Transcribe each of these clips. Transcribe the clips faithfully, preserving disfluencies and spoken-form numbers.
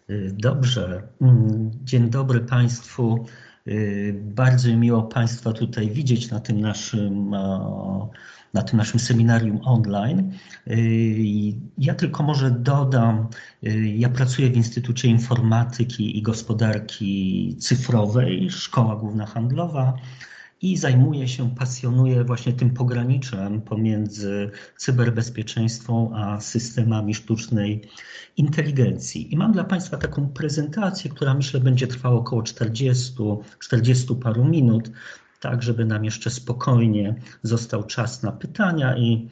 Dobrze. Dzień dobry Państwu. Bardzo mi miło Państwa tutaj widzieć na tym naszym, na tym naszym seminarium online. Ja tylko może dodam, ja pracuję w Instytucie Informatyki i Gospodarki Cyfrowej, Szkoła Główna Handlowa, i zajmuję się, pasjonuję właśnie tym pograniczem pomiędzy cyberbezpieczeństwem a systemami sztucznej inteligencji. I mam dla Państwa taką prezentację, która myślę będzie trwała około czterdziestu, czterdziestu paru minut, tak żeby nam jeszcze spokojnie został czas na pytania i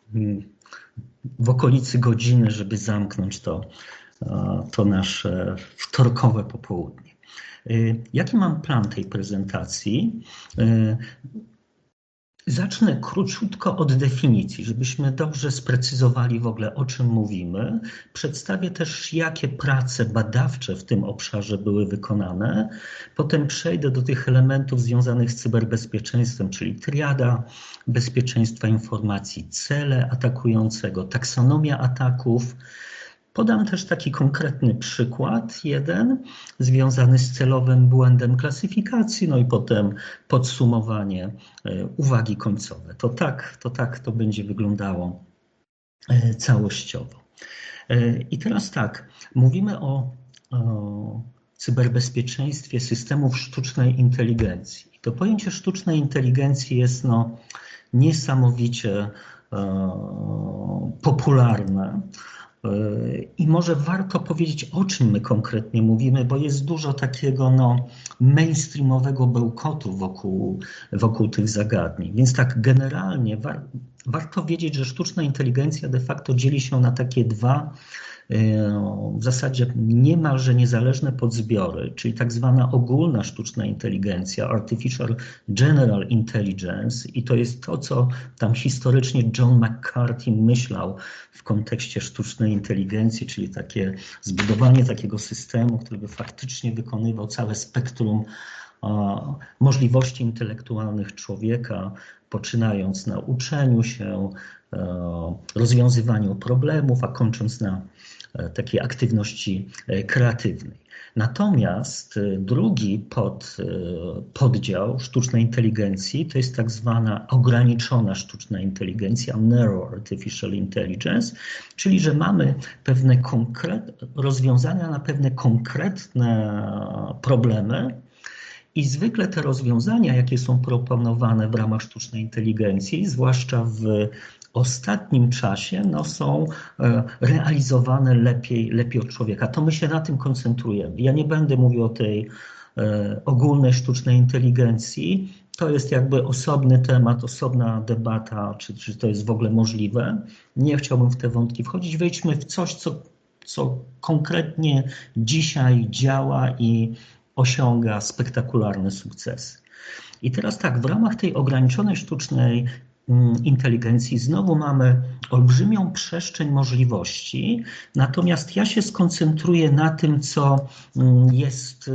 w okolicy godziny, żeby zamknąć to, to nasze wtorkowe popołudnie. Jaki mam plan tej prezentacji? Zacznę króciutko od definicji, żebyśmy dobrze sprecyzowali w ogóle, o czym mówimy. Przedstawię też, jakie prace badawcze w tym obszarze były wykonane. Potem przejdę do tych elementów związanych z cyberbezpieczeństwem, czyli triada bezpieczeństwa informacji, cele atakującego, taksonomia ataków. Podam też taki konkretny przykład, jeden, związany z celowym błędem klasyfikacji, no i potem podsumowanie, uwagi końcowe. To tak, to tak to będzie wyglądało całościowo. I teraz tak, mówimy o, o cyberbezpieczeństwie systemów sztucznej inteligencji. To pojęcie sztucznej inteligencji jest no, niesamowicie e, popularne. I może warto powiedzieć, o czym my konkretnie mówimy, bo jest dużo takiego no, mainstreamowego bełkotu wokół, wokół tych zagadnień. Więc tak generalnie war, warto wiedzieć, że sztuczna inteligencja de facto dzieli się na takie dwa w zasadzie niemalże niezależne podzbiory, czyli tak zwana ogólna sztuczna inteligencja, Artificial General Intelligence, i to jest to, co tam historycznie John McCarthy myślał w kontekście sztucznej inteligencji, czyli takie zbudowanie takiego systemu, który by faktycznie wykonywał całe spektrum możliwości intelektualnych człowieka, poczynając na uczeniu się, rozwiązywaniu problemów, a kończąc na takiej aktywności kreatywnej. Natomiast drugi pod, poddział sztucznej inteligencji to jest tak zwana ograniczona sztuczna inteligencja, Narrow Artificial Intelligence, czyli że mamy pewne konkret, rozwiązania na pewne konkretne problemy. I zwykle te rozwiązania, jakie są proponowane w ramach sztucznej inteligencji, zwłaszcza w ostatnim czasie, no, są realizowane lepiej, lepiej od człowieka. To my się na tym koncentrujemy. Ja nie będę mówił o tej ogólnej sztucznej inteligencji. To jest jakby osobny temat, osobna debata, czy, czy to jest w ogóle możliwe. Nie chciałbym w te wątki wchodzić. Wejdźmy w coś, co, co konkretnie dzisiaj działa i osiąga spektakularne sukcesy. I teraz tak, w ramach tej ograniczonej sztucznej inteligencji znowu mamy olbrzymią przestrzeń możliwości, natomiast ja się skoncentruję na tym, co jest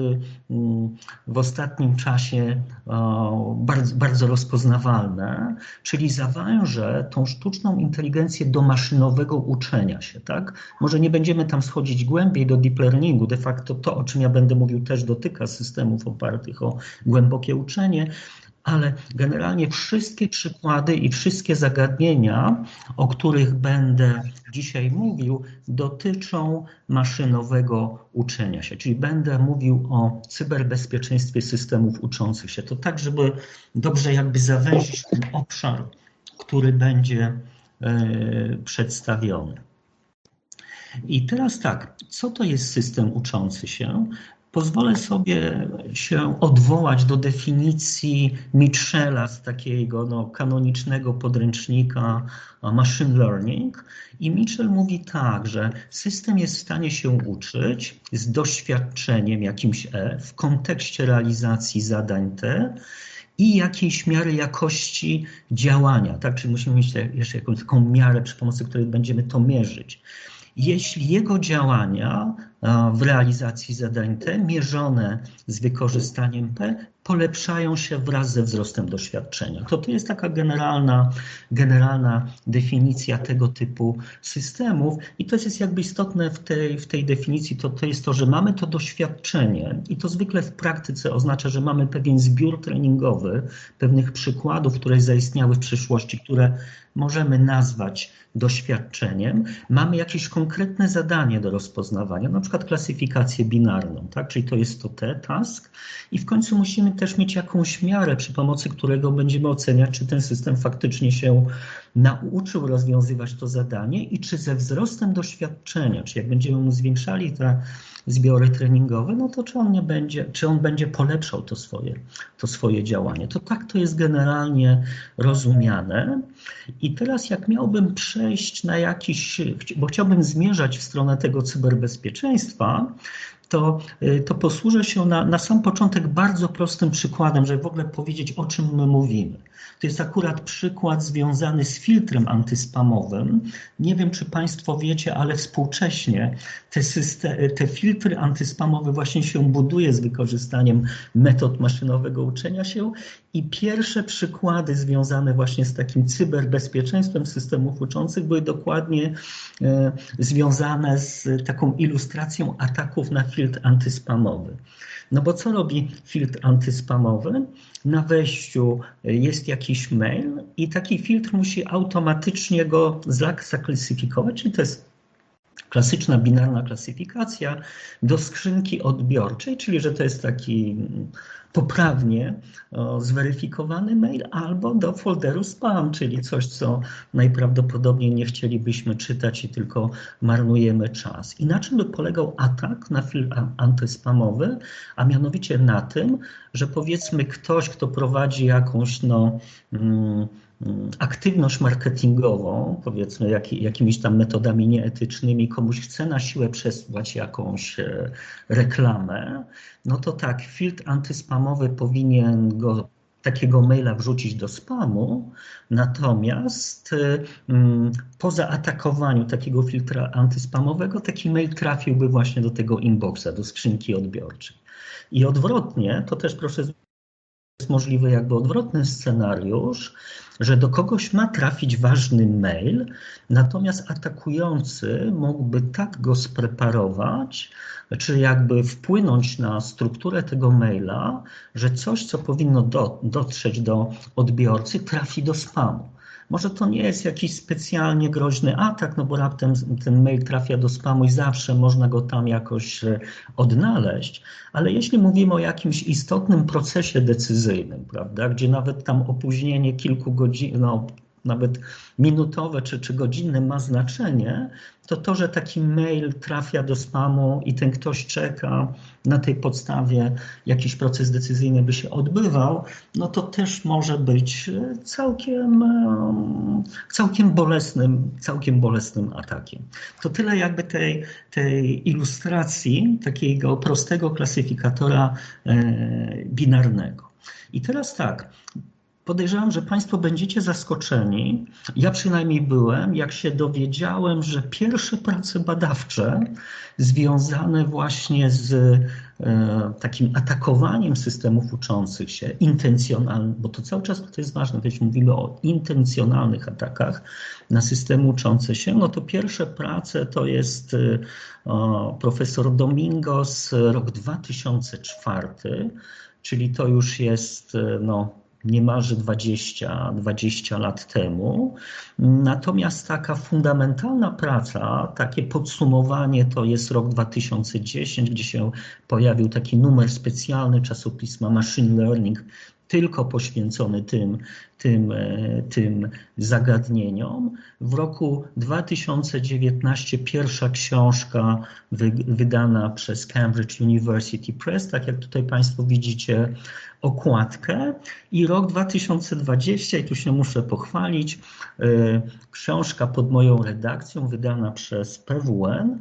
w ostatnim czasie bardzo, bardzo rozpoznawalne, czyli zawężę tą sztuczną inteligencję do maszynowego uczenia się. Tak? Może nie będziemy tam schodzić głębiej do deep learningu, de facto to, o czym ja będę mówił, też dotyka systemów opartych o głębokie uczenie, ale generalnie wszystkie przykłady i wszystkie zagadnienia, o których będę dzisiaj mówił, dotyczą maszynowego uczenia się, czyli będę mówił o cyberbezpieczeństwie systemów uczących się. To tak, żeby dobrze jakby zawęzić ten obszar, który będzie przedstawiony. I teraz tak, co to jest system uczący się? Pozwolę sobie się odwołać do definicji Mitchella z takiego no, kanonicznego podręcznika Machine Learning. I Mitchell mówi tak, że system jest w stanie się uczyć z doświadczeniem jakimś E w kontekście realizacji zadań T i jakiejś miary jakości działania. Tak? Czyli musimy mieć jeszcze jakąś taką miarę, przy pomocy której będziemy to mierzyć. Jeśli jego działania w realizacji zadań T, mierzone z wykorzystaniem P, polepszają się wraz ze wzrostem doświadczenia. To, to jest taka generalna, generalna definicja tego typu systemów i to jest jakby istotne w tej, w tej definicji, to, to jest to, że mamy to doświadczenie i to zwykle w praktyce oznacza, że mamy pewien zbiór treningowy, pewnych przykładów, które zaistniały w przyszłości, które możemy nazwać doświadczeniem. Mamy jakieś konkretne zadanie do rozpoznawania, na przykład klasyfikację binarną, tak? Czyli to jest to T, task i w końcu musimy też mieć jakąś miarę, przy pomocy którego będziemy oceniać, czy ten system faktycznie się nauczył rozwiązywać to zadanie i czy ze wzrostem doświadczenia, czy jak będziemy mu zwiększali te zbiory treningowe, no to czy on nie będzie, czy on będzie polepszał to swoje, to swoje działanie. To tak to jest generalnie rozumiane. I teraz jak miałbym przejść na jakiś, bo chciałbym zmierzać w stronę tego cyberbezpieczeństwa, to, to posłużę się na, na sam początek bardzo prostym przykładem, żeby w ogóle powiedzieć, o czym my mówimy. To jest akurat przykład związany z filtrem antyspamowym. Nie wiem, czy Państwo wiecie, ale współcześnie te, system, te filtry antyspamowe właśnie się buduje z wykorzystaniem metod maszynowego uczenia się i pierwsze przykłady związane właśnie z takim cyberbezpieczeństwem systemów uczących były dokładnie e, związane z taką ilustracją ataków na filtr antyspamowy. No bo co robi filtr antyspamowy? Na wejściu jest jakiś mail i taki filtr musi automatycznie go zaklasyfikować, czyli to jest klasyczna binarna klasyfikacja do skrzynki odbiorczej, czyli że to jest taki poprawnie o, zweryfikowany mail, albo do folderu spam, czyli coś, co najprawdopodobniej nie chcielibyśmy czytać i tylko marnujemy czas. I na czym by polegał atak na filtr antyspamowy? A mianowicie na tym, że powiedzmy ktoś, kto prowadzi jakąś no, mm, aktywność marketingową, powiedzmy jak, jakimiś tam metodami nieetycznymi, komuś chce na siłę przesłać jakąś reklamę, no to tak, filtr antyspamowy powinien go takiego maila wrzucić do spamu, natomiast um, po zaatakowaniu takiego filtra antyspamowego taki mail trafiłby właśnie do tego inboxa, do skrzynki odbiorczej. I odwrotnie, to też proszę jest możliwy jakby odwrotny scenariusz, że do kogoś ma trafić ważny mail, natomiast atakujący mógłby tak go spreparować, czy jakby wpłynąć na strukturę tego maila, że coś, co powinno do, dotrzeć do odbiorcy, trafi do spamu. Może to nie jest jakiś specjalnie groźny atak, no bo raptem ten mail trafia do spamu i zawsze można go tam jakoś odnaleźć, ale jeśli mówimy o jakimś istotnym procesie decyzyjnym, prawda, gdzie nawet tam opóźnienie kilku godzin, no, nawet minutowe czy, czy godzinne ma znaczenie, to to, że taki mail trafia do spamu i ten ktoś czeka, na tej podstawie jakiś proces decyzyjny by się odbywał, no to też może być całkiem, całkiem bolesnym, całkiem bolesnym atakiem. To tyle jakby tej, tej ilustracji takiego prostego klasyfikatora binarnego. I teraz tak, podejrzewam, że Państwo będziecie zaskoczeni, ja przynajmniej byłem, jak się dowiedziałem, że pierwsze prace badawcze związane właśnie z e, takim atakowaniem systemów uczących się, intencjonalnym, bo to cały czas to jest ważne, też mówimy o intencjonalnych atakach na systemy uczące się, no to pierwsze prace to jest e, profesor Domingos, rok dwa tysiące czwarty, czyli to już jest no, niemalże dwadzieścia, dwadzieścia lat temu. Natomiast taka fundamentalna praca, takie podsumowanie to jest rok dwa tysiące dziesiąty, gdzie się pojawił taki numer specjalny czasopisma Machine Learning, tylko poświęcony tym, tym, tym zagadnieniom. W roku dwa tysiące dziewiętnastym pierwsza książka wy, wydana przez Cambridge University Press, tak jak tutaj Państwo widzicie okładkę, i rok dwa tysiące dwudziesty, i tu się muszę pochwalić, książka pod moją redakcją wydana przez P W N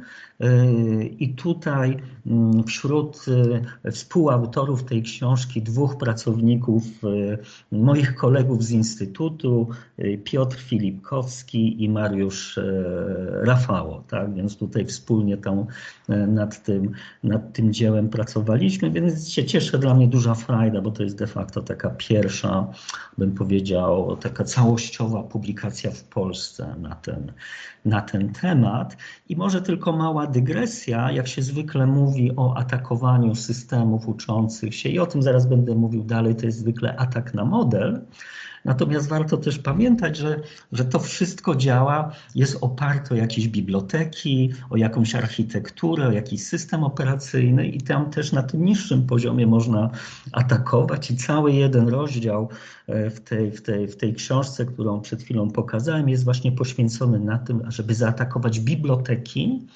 i tutaj wśród współautorów tej książki dwóch pracowników, moich kolegów z Instytutu, Piotr Filipkowski i Mariusz Rafało, tak? Więc tutaj wspólnie tam nad tym, nad tym dziełem pracowaliśmy, więc się cieszę, dla mnie duża frajda, bo to jest de facto taka pierwsza, bym powiedział, taka całościowa publikacja w Polsce na ten, na ten temat. I może tylko mała dygresja, jak się zwykle mówi o atakowaniu systemów uczących się i o tym zaraz będę mówił dalej, to jest zwykle atak na model. Natomiast warto też pamiętać, że, że to wszystko działa, jest oparte o jakieś biblioteki, o jakąś architekturę, o jakiś system operacyjny i tam też na tym niższym poziomie można atakować i cały jeden rozdział w tej, w tej, w tej książce, którą przed chwilą pokazałem, jest właśnie poświęcony na tym, żeby zaatakować biblioteki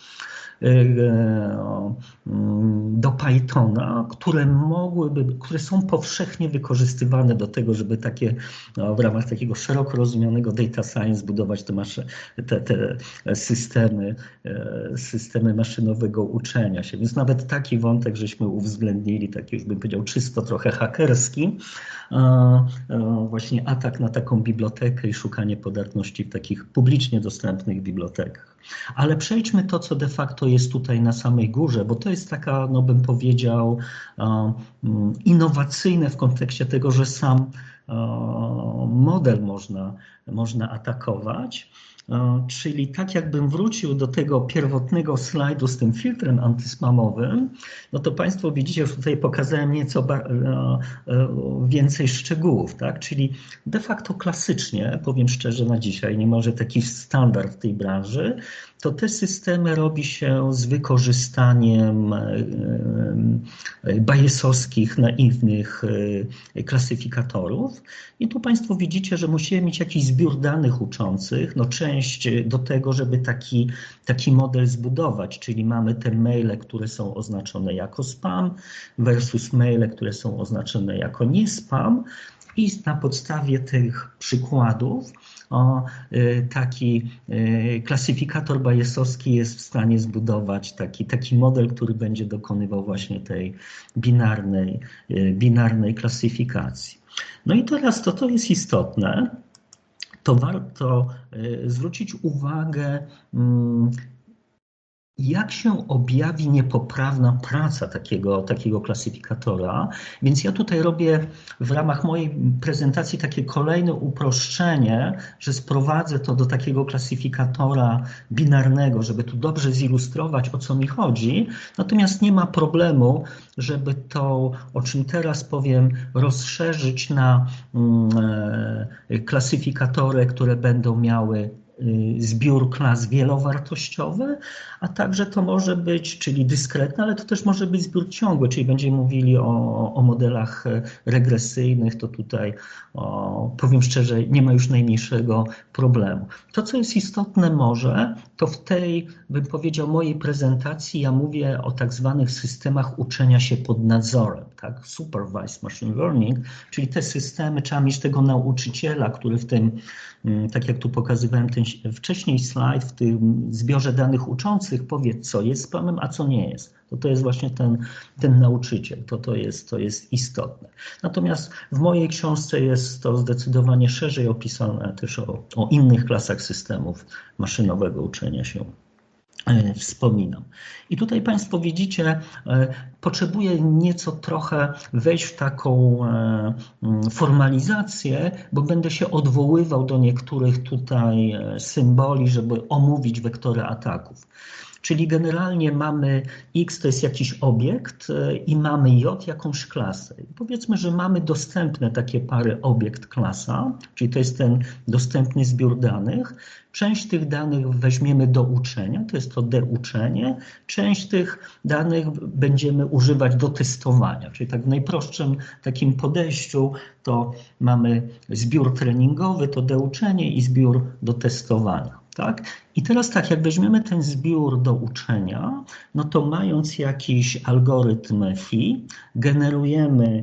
do Pythona, które mogłyby, które są powszechnie wykorzystywane do tego, żeby takie no, w ramach takiego szeroko rozumianego data science budować te, maszy, te, te systemy, systemy maszynowego uczenia się. Więc nawet taki wątek żeśmy uwzględnili, taki już bym powiedział czysto trochę hakerski, właśnie atak na taką bibliotekę i szukanie podatności w takich publicznie dostępnych bibliotekach. Ale przejdźmy to, co de facto jest tutaj na samej górze, bo to jest taka, no bym powiedział, innowacyjne w kontekście tego, że sam model można, można atakować. Czyli tak jakbym wrócił do tego pierwotnego slajdu z tym filtrem antyspamowym, no to Państwo widzicie, że tutaj pokazałem nieco więcej szczegółów, tak? Czyli de facto klasycznie, powiem szczerze na dzisiaj, nie może taki standard w tej branży, to te systemy robi się z wykorzystaniem bajesowskich, naiwnych klasyfikatorów. I tu Państwo widzicie, że musimy mieć jakiś zbiór danych uczących, no część do tego, żeby taki, taki model zbudować, czyli mamy te maile, które są oznaczone jako spam versus maile, które są oznaczone jako nie spam. I na podstawie tych przykładów o, taki klasyfikator bajesowski jest w stanie zbudować taki, taki model, który będzie dokonywał właśnie tej binarnej, binarnej klasyfikacji. No i teraz to, to jest istotne, to warto zwrócić uwagę, jak się objawi niepoprawna praca takiego, takiego klasyfikatora. Więc ja tutaj robię w ramach mojej prezentacji takie kolejne uproszczenie, że sprowadzę to do takiego klasyfikatora binarnego, żeby tu dobrze zilustrować, o co mi chodzi. Natomiast nie ma problemu, żeby to, o czym teraz powiem, rozszerzyć na klasyfikatory, które będą miały zbiór klas wielowartościowy, a także to może być, czyli dyskretne, ale to też może być zbiór ciągły, czyli będziemy mówili o, o modelach regresyjnych, to tutaj o, powiem szczerze, nie ma już najmniejszego problemu. To, co jest istotne może, to w tej, bym powiedział, mojej prezentacji ja mówię o tak zwanych systemach uczenia się pod nadzorem, tak? Supervised Machine Learning, czyli te systemy, trzeba mieć tego nauczyciela, który w tym, tak jak tu pokazywałem ten wcześniej slajd, w tym zbiorze danych uczących powie, co jest spamem, a co nie jest. To, to jest właśnie ten, ten nauczyciel, to, to, jest, to jest istotne. Natomiast w mojej książce jest to zdecydowanie szerzej opisane też o, o innych klasach systemów maszynowego uczenia się. Wspominam. I tutaj Państwo widzicie, potrzebuję nieco trochę wejść w taką formalizację, bo będę się odwoływał do niektórych tutaj symboli, żeby omówić wektory ataków. Czyli generalnie mamy X to jest jakiś obiekt i mamy J jakąś klasę. I powiedzmy, że mamy dostępne takie pary obiekt-klasa, czyli to jest ten dostępny zbiór danych. Część tych danych weźmiemy do uczenia, to jest to D uczenie. Część tych danych będziemy używać do testowania, czyli tak w najprostszym takim podejściu to mamy zbiór treningowy, to D uczenie i zbiór do testowania. Tak? I I teraz tak, jak weźmiemy ten zbiór do uczenia, no to mając jakiś algorytm F I, generujemy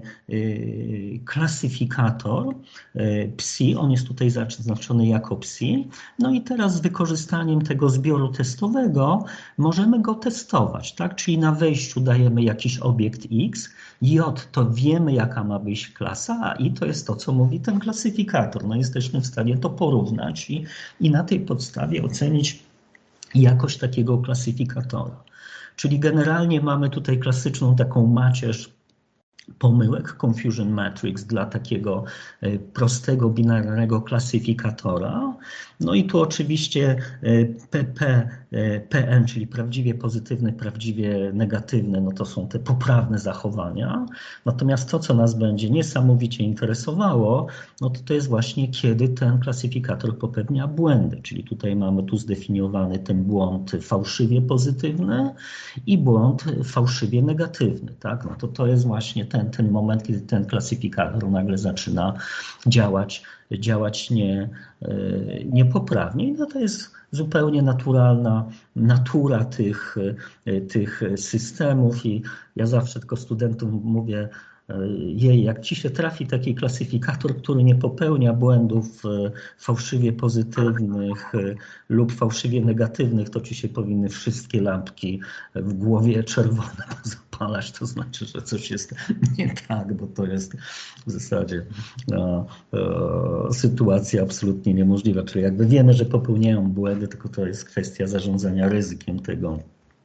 y, klasyfikator y, P S I, on jest tutaj zaznaczony jako P S I, no i teraz z wykorzystaniem tego zbioru testowego możemy go testować, tak? Czyli na wejściu dajemy jakiś obiekt X, J to wiemy, jaka ma być klasa, a I to jest to, co mówi ten klasyfikator. No jesteśmy w stanie to porównać i, i na tej podstawie ocenić jakość takiego klasyfikatora. Czyli generalnie mamy tutaj klasyczną taką macierz pomyłek, confusion matrix dla takiego prostego, binarnego klasyfikatora. No i tu oczywiście P P, P N, czyli prawdziwie pozytywne, prawdziwie negatywne, no to są te poprawne zachowania. Natomiast to, co nas będzie niesamowicie interesowało, no to to jest właśnie, kiedy ten klasyfikator popełnia błędy. Czyli tutaj mamy tu zdefiniowany ten błąd fałszywie pozytywny i błąd fałszywie negatywny. Tak? No to to jest właśnie ten, ten moment, kiedy ten klasyfikator nagle zaczyna działać, działać nie, niepoprawnie. No to jest zupełnie naturalna natura tych, tych systemów i ja zawsze tylko studentom mówię, jej, jak ci się trafi taki klasyfikator, który nie popełnia błędów fałszywie pozytywnych lub fałszywie negatywnych, to ci się powinny wszystkie lampki w głowie czerwone zapalać. To znaczy, że coś jest nie tak, bo to jest w zasadzie no, e, sytuacja absolutnie niemożliwa. Czyli jakby wiemy, że popełniają błędy, tylko to jest kwestia zarządzania ryzykiem tego,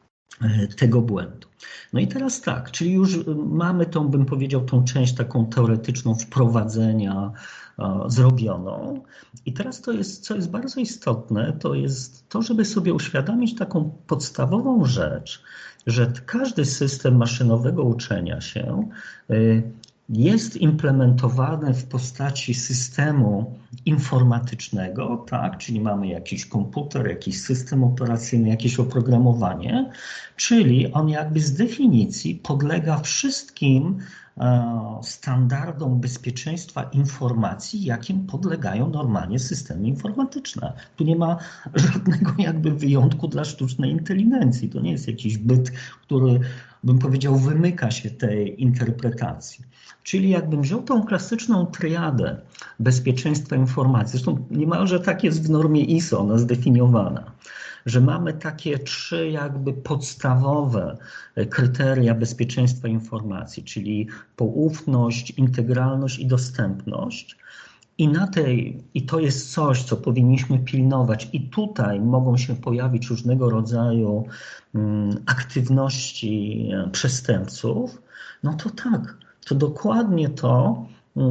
tego błędu. No i teraz tak, czyli już mamy tą, bym powiedział, tą część taką teoretyczną wprowadzenia e, zrobioną. I teraz to jest, co jest bardzo istotne, to jest to, żeby sobie uświadomić taką podstawową rzecz, że każdy system maszynowego uczenia się e, jest implementowany w postaci systemu informatycznego, tak? Czyli mamy jakiś komputer, jakiś system operacyjny, jakieś oprogramowanie, czyli on jakby z definicji podlega wszystkim standardom bezpieczeństwa informacji, jakim podlegają normalnie systemy informatyczne. Tu nie ma żadnego jakby wyjątku dla sztucznej inteligencji. To nie jest jakiś byt, który, bym powiedział, wymyka się tej interpretacji. Czyli jakbym wziął tą klasyczną triadę bezpieczeństwa informacji, zresztą niemalże tak jest w normie I S O, ona zdefiniowana, że mamy takie trzy jakby podstawowe kryteria bezpieczeństwa informacji, czyli poufność, integralność i dostępność. I na tej, i to jest coś, co powinniśmy pilnować, i tutaj mogą się pojawić różnego rodzaju um, aktywności przestępców, no to tak, to dokładnie to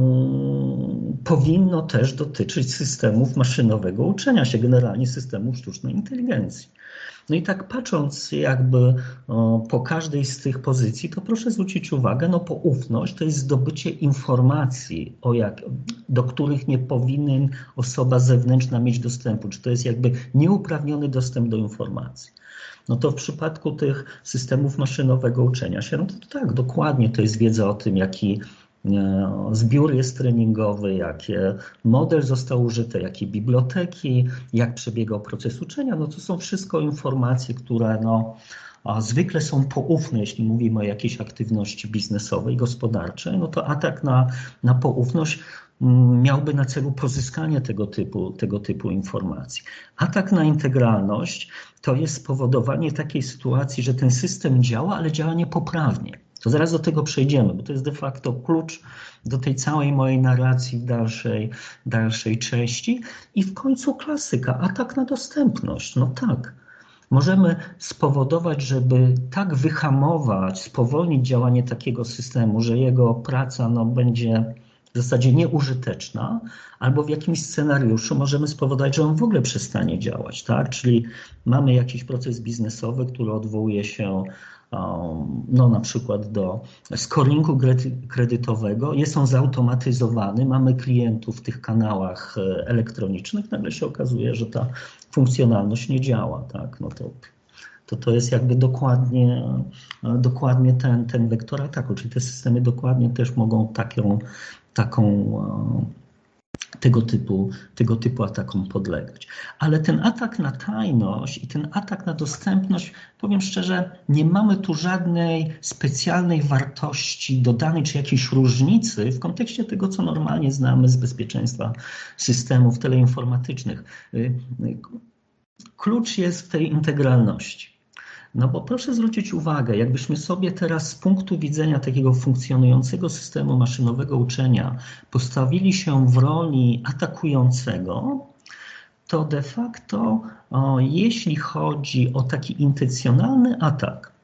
um, powinno też dotyczyć systemów maszynowego uczenia się, generalnie systemów sztucznej inteligencji. No i tak patrząc jakby o, po każdej z tych pozycji, to proszę zwrócić uwagę, no poufność to jest zdobycie informacji, o jak, do których nie powinien osoba zewnętrzna mieć dostępu, czy to jest jakby nieuprawniony dostęp do informacji. No to w przypadku tych systemów maszynowego uczenia się, no to, to tak, dokładnie to jest wiedza o tym, jaki zbiór jest treningowy, jaki model został użyty, jakie biblioteki, jak przebiegał proces uczenia. No to są wszystko informacje, które no, zwykle są poufne, jeśli mówimy o jakiejś aktywności biznesowej, gospodarczej, no to atak na, na poufność miałby na celu pozyskanie tego typu, tego typu informacji. Atak na integralność to jest spowodowanie takiej sytuacji, że ten system działa, ale działa niepoprawnie. To zaraz do tego przejdziemy, bo to jest de facto klucz do tej całej mojej narracji w dalszej, dalszej części. I w końcu klasyka, atak na dostępność. No tak, możemy spowodować, żeby tak wyhamować, spowolnić działanie takiego systemu, że jego praca no, będzie w zasadzie nieużyteczna, albo w jakimś scenariuszu możemy spowodować, że on w ogóle przestanie działać. Tak? Czyli mamy jakiś proces biznesowy, który odwołuje się no na przykład do scoringu kredytowego, jest on zautomatyzowany, mamy klientów w tych kanałach elektronicznych, nagle się okazuje, że ta funkcjonalność nie działa, tak? No to, to, to jest jakby dokładnie, dokładnie ten, ten wektor ataku, czyli te systemy dokładnie też mogą taką, taką tego typu, tego typu atakom podlegać. Ale ten atak na tajność i ten atak na dostępność, powiem szczerze, nie mamy tu żadnej specjalnej wartości dodanej czy jakiejś różnicy w kontekście tego, co normalnie znamy z bezpieczeństwa systemów teleinformatycznych. Klucz jest w tej integralności. No bo proszę zwrócić uwagę, jakbyśmy sobie teraz z punktu widzenia takiego funkcjonującego systemu maszynowego uczenia postawili się w roli atakującego, to de facto o, jeśli chodzi o taki intencjonalny atak,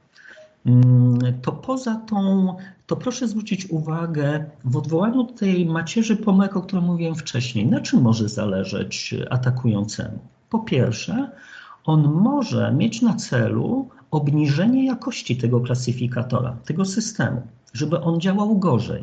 to poza tą, to proszę zwrócić uwagę w odwołaniu do tej macierzy pomyłek, o której mówiłem wcześniej, na czym może zależeć atakującemu? Po pierwsze, on może mieć na celu obniżenie jakości tego klasyfikatora, tego systemu, żeby on działał gorzej.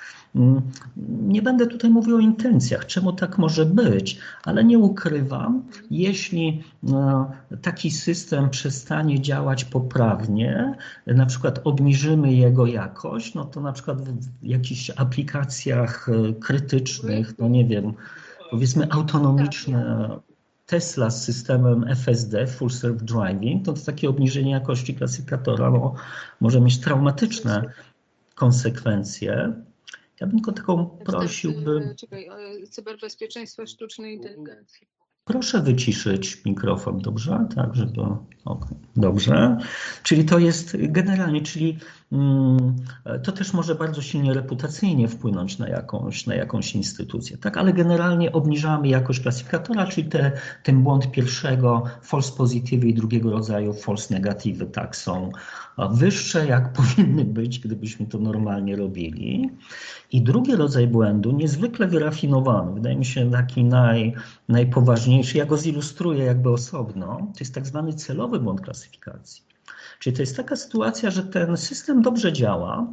Nie będę tutaj mówił o intencjach, czemu tak może być, ale nie ukrywam, jeśli taki system przestanie działać poprawnie, na przykład obniżymy jego jakość, no to na przykład w jakichś aplikacjach krytycznych, no nie wiem, powiedzmy autonomiczne, Tesla z systemem F S D, Full Self Driving, to, to takie obniżenie jakości klasyfikatora no, może mieć traumatyczne konsekwencje. Ja bym tylko taką prosiłbym... Czekaj, cyberbezpieczeństwo sztucznej inteligencji. Proszę wyciszyć mikrofon, dobrze? Tak, żeby... Okay. Dobrze. Czyli to jest generalnie, czyli mm, to też może bardzo silnie reputacyjnie wpłynąć na jakąś, na jakąś instytucję, tak? Ale generalnie obniżamy jakość klasyfikatora, czyli te, ten błąd pierwszego, false positive i drugiego rodzaju false negative, tak, są wyższe, jak powinny być, gdybyśmy to normalnie robili. I drugi rodzaj błędu, niezwykle wyrafinowany, wydaje mi się taki naj, najpoważniejszy, ja go zilustruję jakby osobno, to jest tak zwany celowy błąd klasyfikacji. Czyli to jest taka sytuacja, że ten system dobrze działa,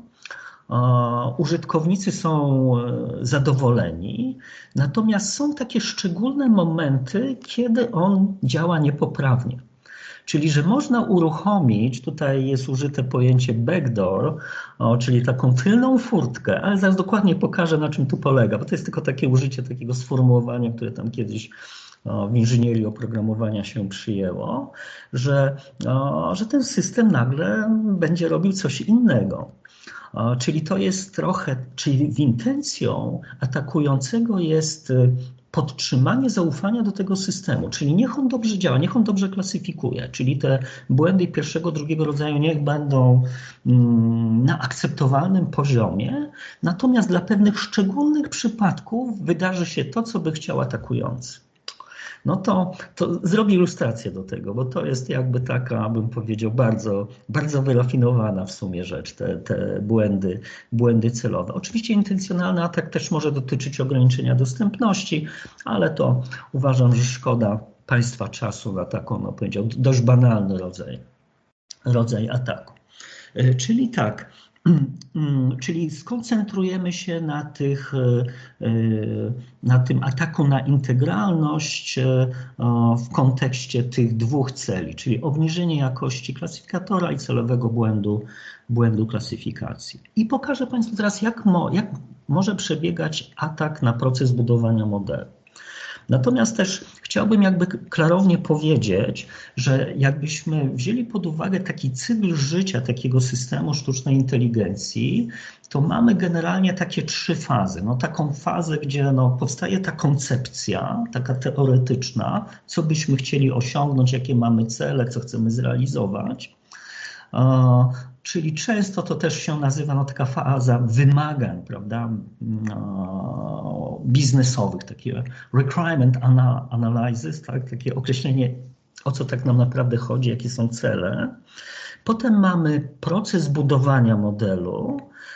użytkownicy są zadowoleni, natomiast są takie szczególne momenty, kiedy on działa niepoprawnie. Czyli, że można uruchomić, tutaj jest użyte pojęcie backdoor, o, czyli taką tylną furtkę, ale zaraz dokładnie pokażę, na czym tu polega, bo to jest tylko takie użycie takiego sformułowania, które tam kiedyś o, w inżynierii oprogramowania się przyjęło, że, o, że ten system nagle będzie robił coś innego. O, czyli to jest trochę, czyli intencją atakującego jest podtrzymanie zaufania do tego systemu, czyli niech on dobrze działa, niech on dobrze klasyfikuje, czyli te błędy pierwszego, drugiego rodzaju niech będą na akceptowalnym poziomie, natomiast dla pewnych szczególnych przypadków wydarzy się to, co by chciał atakujący. No to, to zrobię ilustrację do tego, bo to jest jakby taka, bym powiedział, bardzo, bardzo wyrafinowana w sumie rzecz, te, te błędy, błędy celowe. Oczywiście intencjonalny atak też może dotyczyć ograniczenia dostępności, ale to uważam, że szkoda państwa czasu na taką, no powiedział, dość banalny rodzaj, rodzaj ataku. Czyli tak, czyli skoncentrujemy się na, tych, na tym ataku na integralność w kontekście tych dwóch celi, czyli obniżenie jakości klasyfikatora i celowego błędu, błędu klasyfikacji. I pokażę Państwu teraz, jak, mo, jak może przebiegać atak na proces budowania modelu. Natomiast też chciałbym jakby klarownie powiedzieć, że jakbyśmy wzięli pod uwagę taki cykl życia takiego systemu sztucznej inteligencji, to mamy generalnie takie trzy fazy. No, taką fazę, gdzie no, powstaje ta koncepcja, taka teoretyczna, co byśmy chcieli osiągnąć, jakie mamy cele, co chcemy zrealizować. Czyli często to też się nazywa no, taka faza wymagań, prawda, no, biznesowych, takie requirement analysis, tak, takie określenie, o co tak nam naprawdę chodzi, jakie są cele. Potem mamy proces budowania modelu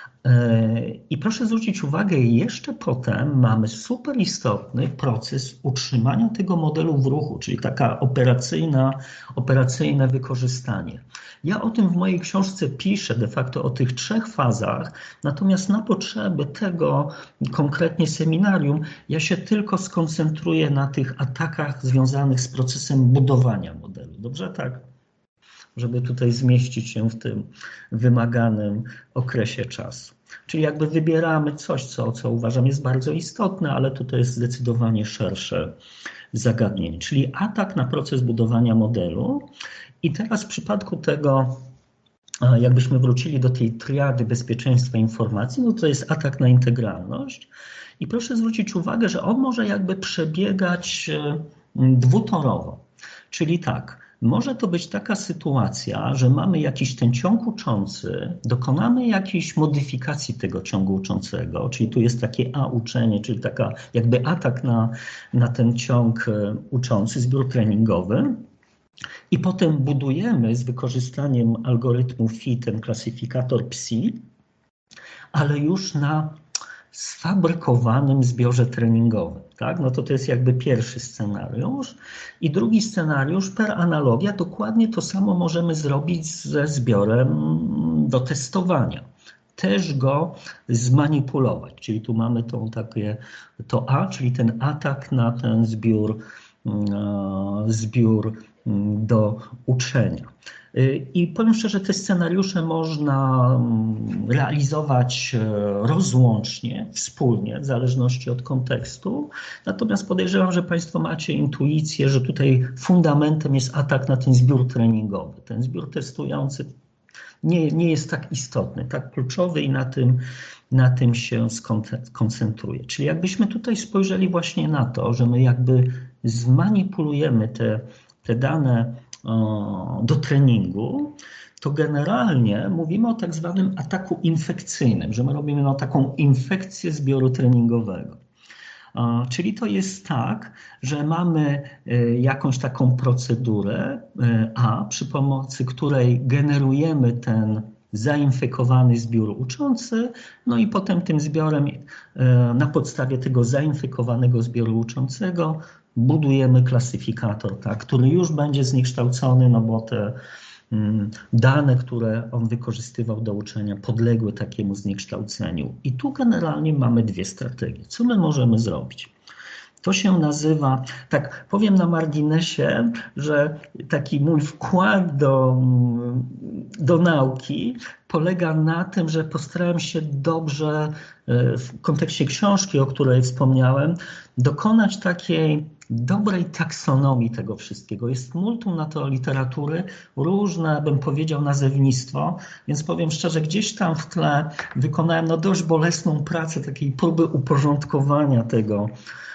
i proszę zwrócić uwagę, jeszcze potem mamy super istotny proces utrzymania tego modelu w ruchu, czyli taka operacyjna, operacyjne wykorzystanie. Ja o tym w mojej książce piszę de facto o tych trzech fazach, natomiast na potrzeby tego konkretnie seminarium ja się tylko skoncentruję na tych atakach związanych z procesem budowania modelu. Dobrze? Tak. żeby tutaj zmieścić się w tym wymaganym okresie czasu. Czyli jakby wybieramy coś, co, co uważam jest bardzo istotne, ale tutaj jest zdecydowanie szersze zagadnienie, czyli atak na proces budowania modelu. I teraz w przypadku tego, jakbyśmy wrócili do tej triady bezpieczeństwa informacji, no to jest atak na integralność. I proszę zwrócić uwagę, że on może jakby przebiegać dwutorowo. Czyli tak, może to być taka sytuacja, że mamy jakiś ten ciąg uczący, dokonamy jakiejś modyfikacji tego ciągu uczącego, czyli tu jest takie A uczenie, czyli taka jakby atak na, na ten ciąg uczący, zbiór treningowy. I potem budujemy z wykorzystaniem algorytmu F I ten klasyfikator P S I, ale już na sfabrykowanym zbiorze treningowym. Tak? No to to jest jakby pierwszy scenariusz. I drugi scenariusz, per analogia, dokładnie to samo możemy zrobić ze zbiorem do testowania. Też go zmanipulować. Czyli tu mamy tą takie, to A, czyli ten atak na ten zbiór, zbiór do uczenia. I powiem szczerze, te scenariusze można realizować rozłącznie, wspólnie, w zależności od kontekstu. Natomiast podejrzewam, że Państwo macie intuicję, że tutaj fundamentem jest atak na ten zbiór treningowy. Ten zbiór testujący nie, nie jest tak istotny, tak kluczowy i na tym, na tym się skoncentruje. Czyli jakbyśmy tutaj spojrzeli właśnie na to, że my jakby zmanipulujemy te, te dane do treningu, to generalnie mówimy o tak zwanym ataku infekcyjnym, że my robimy no taką infekcję zbioru treningowego. Czyli to jest tak, że mamy jakąś taką procedurę A, przy pomocy której generujemy ten zainfekowany zbiór uczący, no i potem tym zbiorem, na podstawie tego zainfekowanego zbioru uczącego budujemy klasyfikator, tak, który już będzie zniekształcony, no bo te mm, dane, które on wykorzystywał do uczenia, podległy takiemu zniekształceniu. I tu generalnie mamy dwie strategie. Co my możemy zrobić? To się nazywa, tak powiem na marginesie, że taki mój wkład do, do nauki polega na tym, że postarałem się dobrze w kontekście książki, o której wspomniałem, dokonać takiej dobrej taksonomii tego wszystkiego. Jest multum na to literatury, różne, bym powiedział, nazewnictwo, więc powiem szczerze, gdzieś tam w tle wykonałem no dość bolesną pracę takiej próby uporządkowania tego,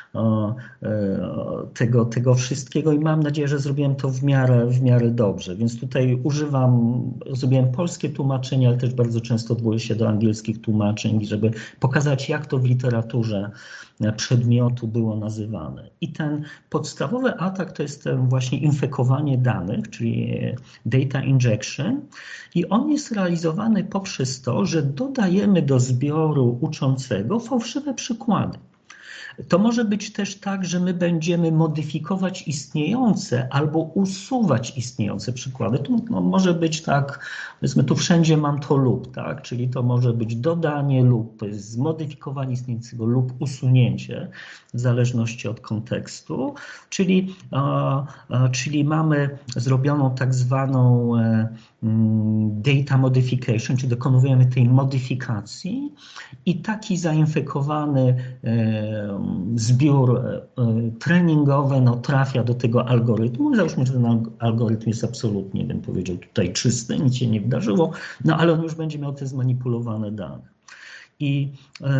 Tego, tego wszystkiego i mam nadzieję, że zrobiłem to w miarę, w miarę dobrze. Więc tutaj używam, zrobiłem polskie tłumaczenie, ale też bardzo często odwołuję się do angielskich tłumaczeń, żeby pokazać, jak to w literaturze przedmiotu było nazywane. I ten podstawowy atak to jest ten właśnie infekowanie danych, czyli data injection, i on jest realizowany poprzez to, że dodajemy do zbioru uczącego fałszywe przykłady. To może być też tak, że my będziemy modyfikować istniejące albo usuwać istniejące przykłady. Tu no, może być tak, powiedzmy, tu wszędzie mam to lub, tak? Czyli to może być dodanie lub zmodyfikowanie istniejącego lub usunięcie w zależności od kontekstu. Czyli, a, a, czyli mamy zrobioną tak zwaną e, data modification, czyli dokonujemy tej modyfikacji i taki zainfekowany e, zbiór treningowy no, trafia do tego algorytmu. Załóżmy, że ten algorytm jest absolutnie, bym powiedział, tutaj czysty, nic się nie wydarzyło, no ale on już będzie miał te zmanipulowane dane. I, e,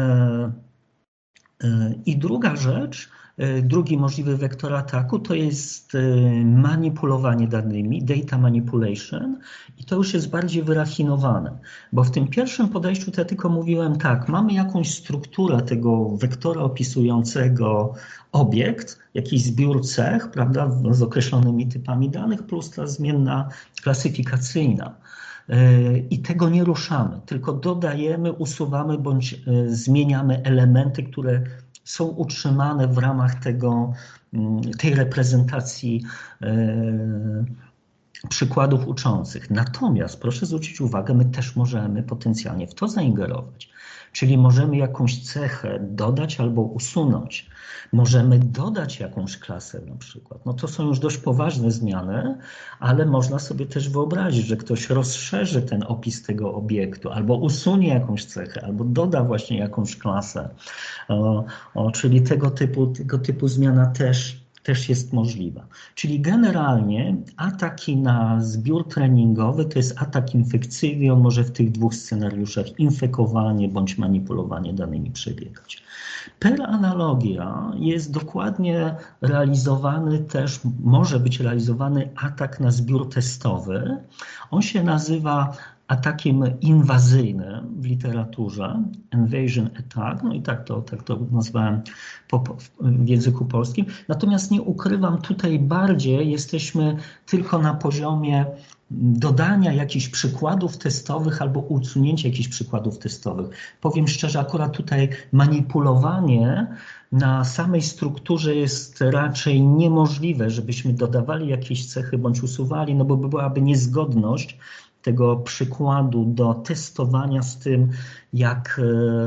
e, i druga rzecz, drugi możliwy wektor ataku to jest manipulowanie danymi, data manipulation, i to już jest bardziej wyrafinowane, bo w tym pierwszym podejściu to ja tylko mówiłem tak, mamy jakąś strukturę tego wektora opisującego obiekt, jakiś zbiór cech, prawda, z określonymi typami danych, plus ta zmienna klasyfikacyjna. I tego nie ruszamy, tylko dodajemy, usuwamy bądź zmieniamy elementy, które są utrzymane w ramach tego, tej reprezentacji przykładów uczących. Natomiast proszę zwrócić uwagę, my też możemy potencjalnie w to zaingerować. Czyli możemy jakąś cechę dodać albo usunąć. Możemy dodać jakąś klasę na przykład. No to są już dość poważne zmiany, ale można sobie też wyobrazić, że ktoś rozszerzy ten opis tego obiektu, albo usunie jakąś cechę, albo doda właśnie jakąś klasę. O, o, czyli tego typu, tego typu zmiana też też jest możliwa. Czyli generalnie ataki na zbiór treningowy to jest atak infekcyjny, on może w tych dwóch scenariuszach infekowanie bądź manipulowanie danymi przebiegać. Per analogia jest dokładnie realizowany też, może być realizowany atak na zbiór testowy. On się nazywa atakiem inwazyjnym w literaturze, invasion attack, no i tak to, tak to nazwałem po, w języku polskim. Natomiast nie ukrywam, tutaj bardziej jesteśmy tylko na poziomie dodania jakichś przykładów testowych albo usunięcia jakichś przykładów testowych. Powiem szczerze, akurat tutaj manipulowanie na samej strukturze jest raczej niemożliwe, żebyśmy dodawali jakieś cechy bądź usuwali, no bo byłaby niezgodność tego przykładu do testowania z tym, jak,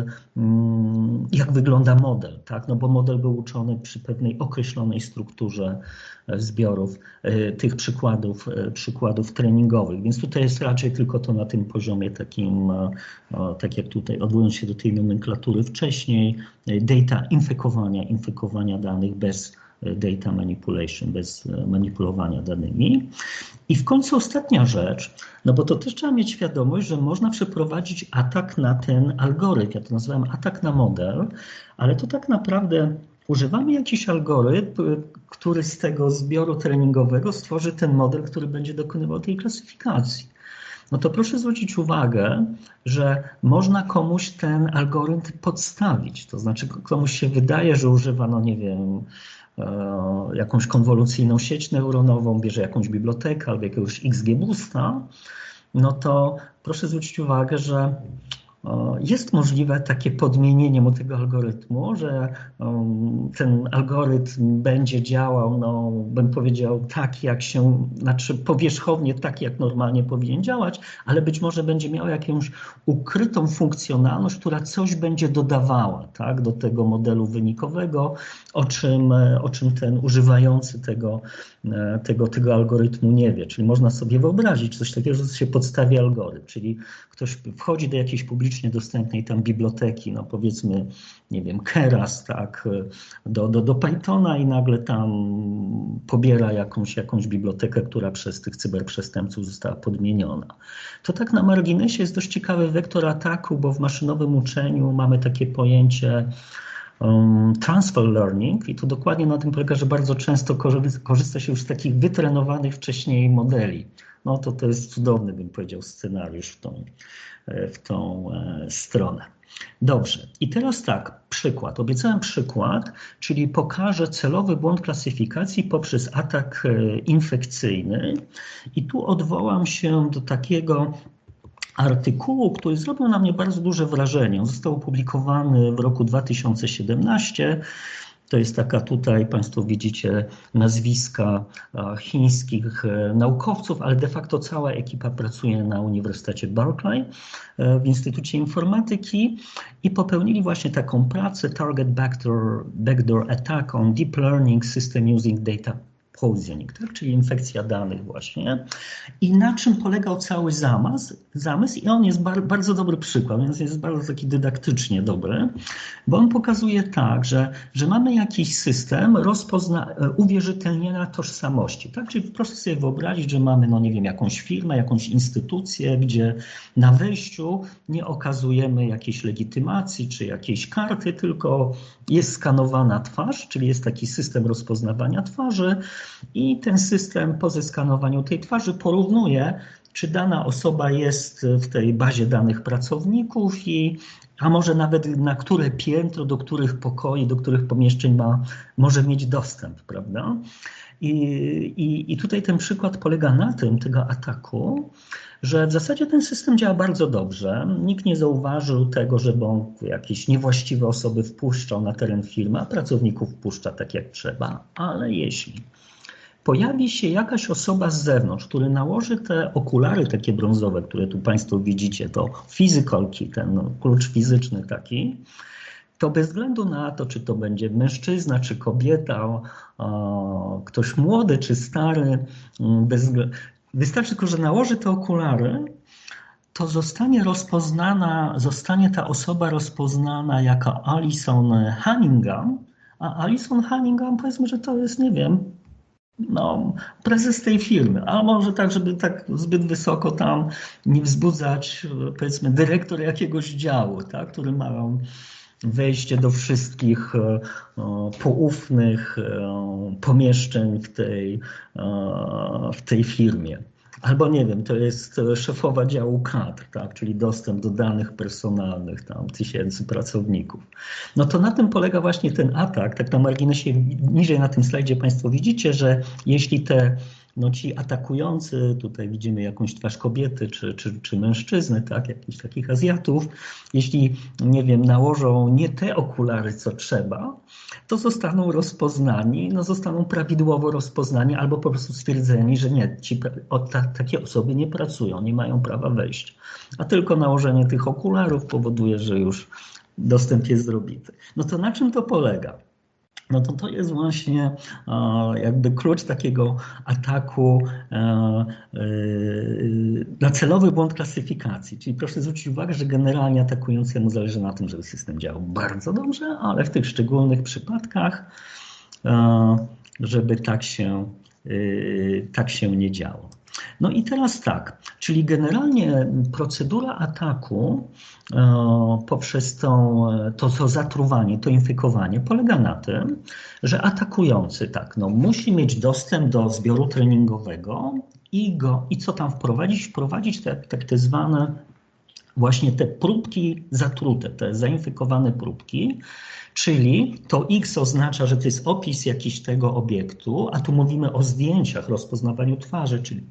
jak wygląda model, tak? No bo model był uczony przy pewnej określonej strukturze zbiorów tych przykładów, przykładów treningowych, więc tutaj jest raczej tylko to na tym poziomie takim, tak jak tutaj, odwołując się do tej nomenklatury wcześniej, data infekowania, infekowania danych bez data manipulation, bez manipulowania danymi. I w końcu ostatnia rzecz, no bo to też trzeba mieć świadomość, że można przeprowadzić atak na ten algorytm. Ja to nazywam atak na model, ale to tak naprawdę używamy jakiś algorytm, który z tego zbioru treningowego stworzy ten model, który będzie dokonywał tej klasyfikacji. No to proszę zwrócić uwagę, że można komuś ten algorytm podstawić. To znaczy komuś się wydaje, że używa, no nie wiem, jakąś konwolucyjną sieć neuronową, bierze jakąś bibliotekę albo jakiegoś X G Boosta, no to proszę zwrócić uwagę, że jest możliwe takie podmienienie mu tego algorytmu, że ten algorytm będzie działał, no bym powiedział, tak jak się, znaczy powierzchownie tak jak normalnie powinien działać, ale być może będzie miał jakąś ukrytą funkcjonalność, która coś będzie dodawała, tak, do tego modelu wynikowego, o czym, o czym ten używający tego, tego, tego algorytmu nie wie. Czyli można sobie wyobrazić coś takiego, że się podstawi algorytm, czyli ktoś wchodzi do jakiejś publicznie dostępnej tam biblioteki, no powiedzmy, nie wiem, Keras, tak, do, do, do Pythona i nagle tam pobiera jakąś, jakąś bibliotekę, która przez tych cyberprzestępców została podmieniona. To tak na marginesie jest dość ciekawy wektor ataku, bo w maszynowym uczeniu mamy takie pojęcie um, transfer learning i to dokładnie na tym polega, że bardzo często korzysta się już z takich wytrenowanych wcześniej modeli. No to to jest cudowny, bym powiedział, scenariusz w tą, w tą stronę. Dobrze, i teraz tak, przykład. Obiecałem przykład, czyli pokażę celowy błąd klasyfikacji poprzez atak infekcyjny. I tu odwołam się do takiego artykułu, który zrobił na mnie bardzo duże wrażenie. On został opublikowany w roku dwa tysiące siedemnastym. To jest taka tutaj, Państwo widzicie nazwiska chińskich naukowców, ale de facto cała ekipa pracuje na Uniwersytecie Berkeley w Instytucie Informatyki i popełnili właśnie taką pracę Target Backdoor, Backdoor Attack on Deep Learning System Using Data Poisoning, tak? Czyli infekcja danych właśnie. I na czym polegał cały zamysł? zamysł? I on jest bar, bardzo dobry przykład, więc jest bardzo taki dydaktycznie dobry, bo on pokazuje tak, że, że mamy jakiś system rozpozna, uwierzytelnienia tożsamości. Tak? Czyli proszę sobie wyobrazić, że mamy, no nie wiem, jakąś firmę, jakąś instytucję, gdzie na wejściu nie okazujemy jakiejś legitymacji czy jakiejś karty, tylko jest skanowana twarz, czyli jest taki system rozpoznawania twarzy i ten system po zeskanowaniu tej twarzy porównuje, czy dana osoba jest w tej bazie danych pracowników i a może nawet na które piętro, do których pokoi, do których pomieszczeń ma, może mieć dostęp, prawda? I, i, I tutaj ten przykład polega na tym, tego ataku, że w zasadzie ten system działa bardzo dobrze. Nikt nie zauważył tego, żeby on jakieś niewłaściwe osoby wpuszczał na teren firmy, a pracowników wpuszcza tak jak trzeba. Ale jeśli pojawi się jakaś osoba z zewnątrz, który nałoży te okulary takie brązowe, które tu Państwo widzicie, to physical key, ten no, klucz fizyczny taki, to bez względu na to, czy to będzie mężczyzna, czy kobieta, o, ktoś młody, czy stary, bez, wystarczy tylko, że nałoży te okulary, to zostanie rozpoznana, zostanie ta osoba rozpoznana jako Alison Hannigan, a Alison Hannigan, powiedzmy, że to jest, nie wiem, no, prezes tej firmy, a może tak, żeby tak zbyt wysoko tam nie wzbudzać, powiedzmy, dyrektor jakiegoś działu, tak, który ma wejście do wszystkich poufnych pomieszczeń w tej, w tej firmie. Albo nie wiem, to jest szefowa działu kadr, tak, czyli dostęp do danych personalnych tam tysięcy pracowników. No to na tym polega właśnie ten atak. Tak na marginesie, niżej na tym slajdzie Państwo widzicie, że jeśli te no ci atakujący, tutaj widzimy jakąś twarz kobiety czy, czy, czy mężczyzny, tak, jakichś takich Azjatów, jeśli, nie wiem, nałożą nie te okulary, co trzeba, to zostaną rozpoznani, no zostaną prawidłowo rozpoznani albo po prostu stwierdzeni, że nie, ci, o, ta, takie osoby nie pracują, nie mają prawa wejść. A tylko nałożenie tych okularów powoduje, że już dostęp jest zrobity. No to na czym to polega? No to to jest właśnie jakby klucz takiego ataku na celowy błąd klasyfikacji. Czyli proszę zwrócić uwagę, że generalnie atakującemu zależy na tym, żeby system działał bardzo dobrze, ale w tych szczególnych przypadkach, żeby tak się, tak się nie działo. No i teraz tak, czyli generalnie procedura ataku poprzez tą, to, to zatruwanie, to infekowanie polega na tym, że atakujący tak, no, musi mieć dostęp do zbioru treningowego i, go, i co tam wprowadzić? Wprowadzić te, tak te zwane właśnie te próbki zatrute, te zainfekowane próbki, czyli to X oznacza, że to jest opis jakiś tego obiektu, a tu mówimy o zdjęciach, rozpoznawaniu twarzy, czyli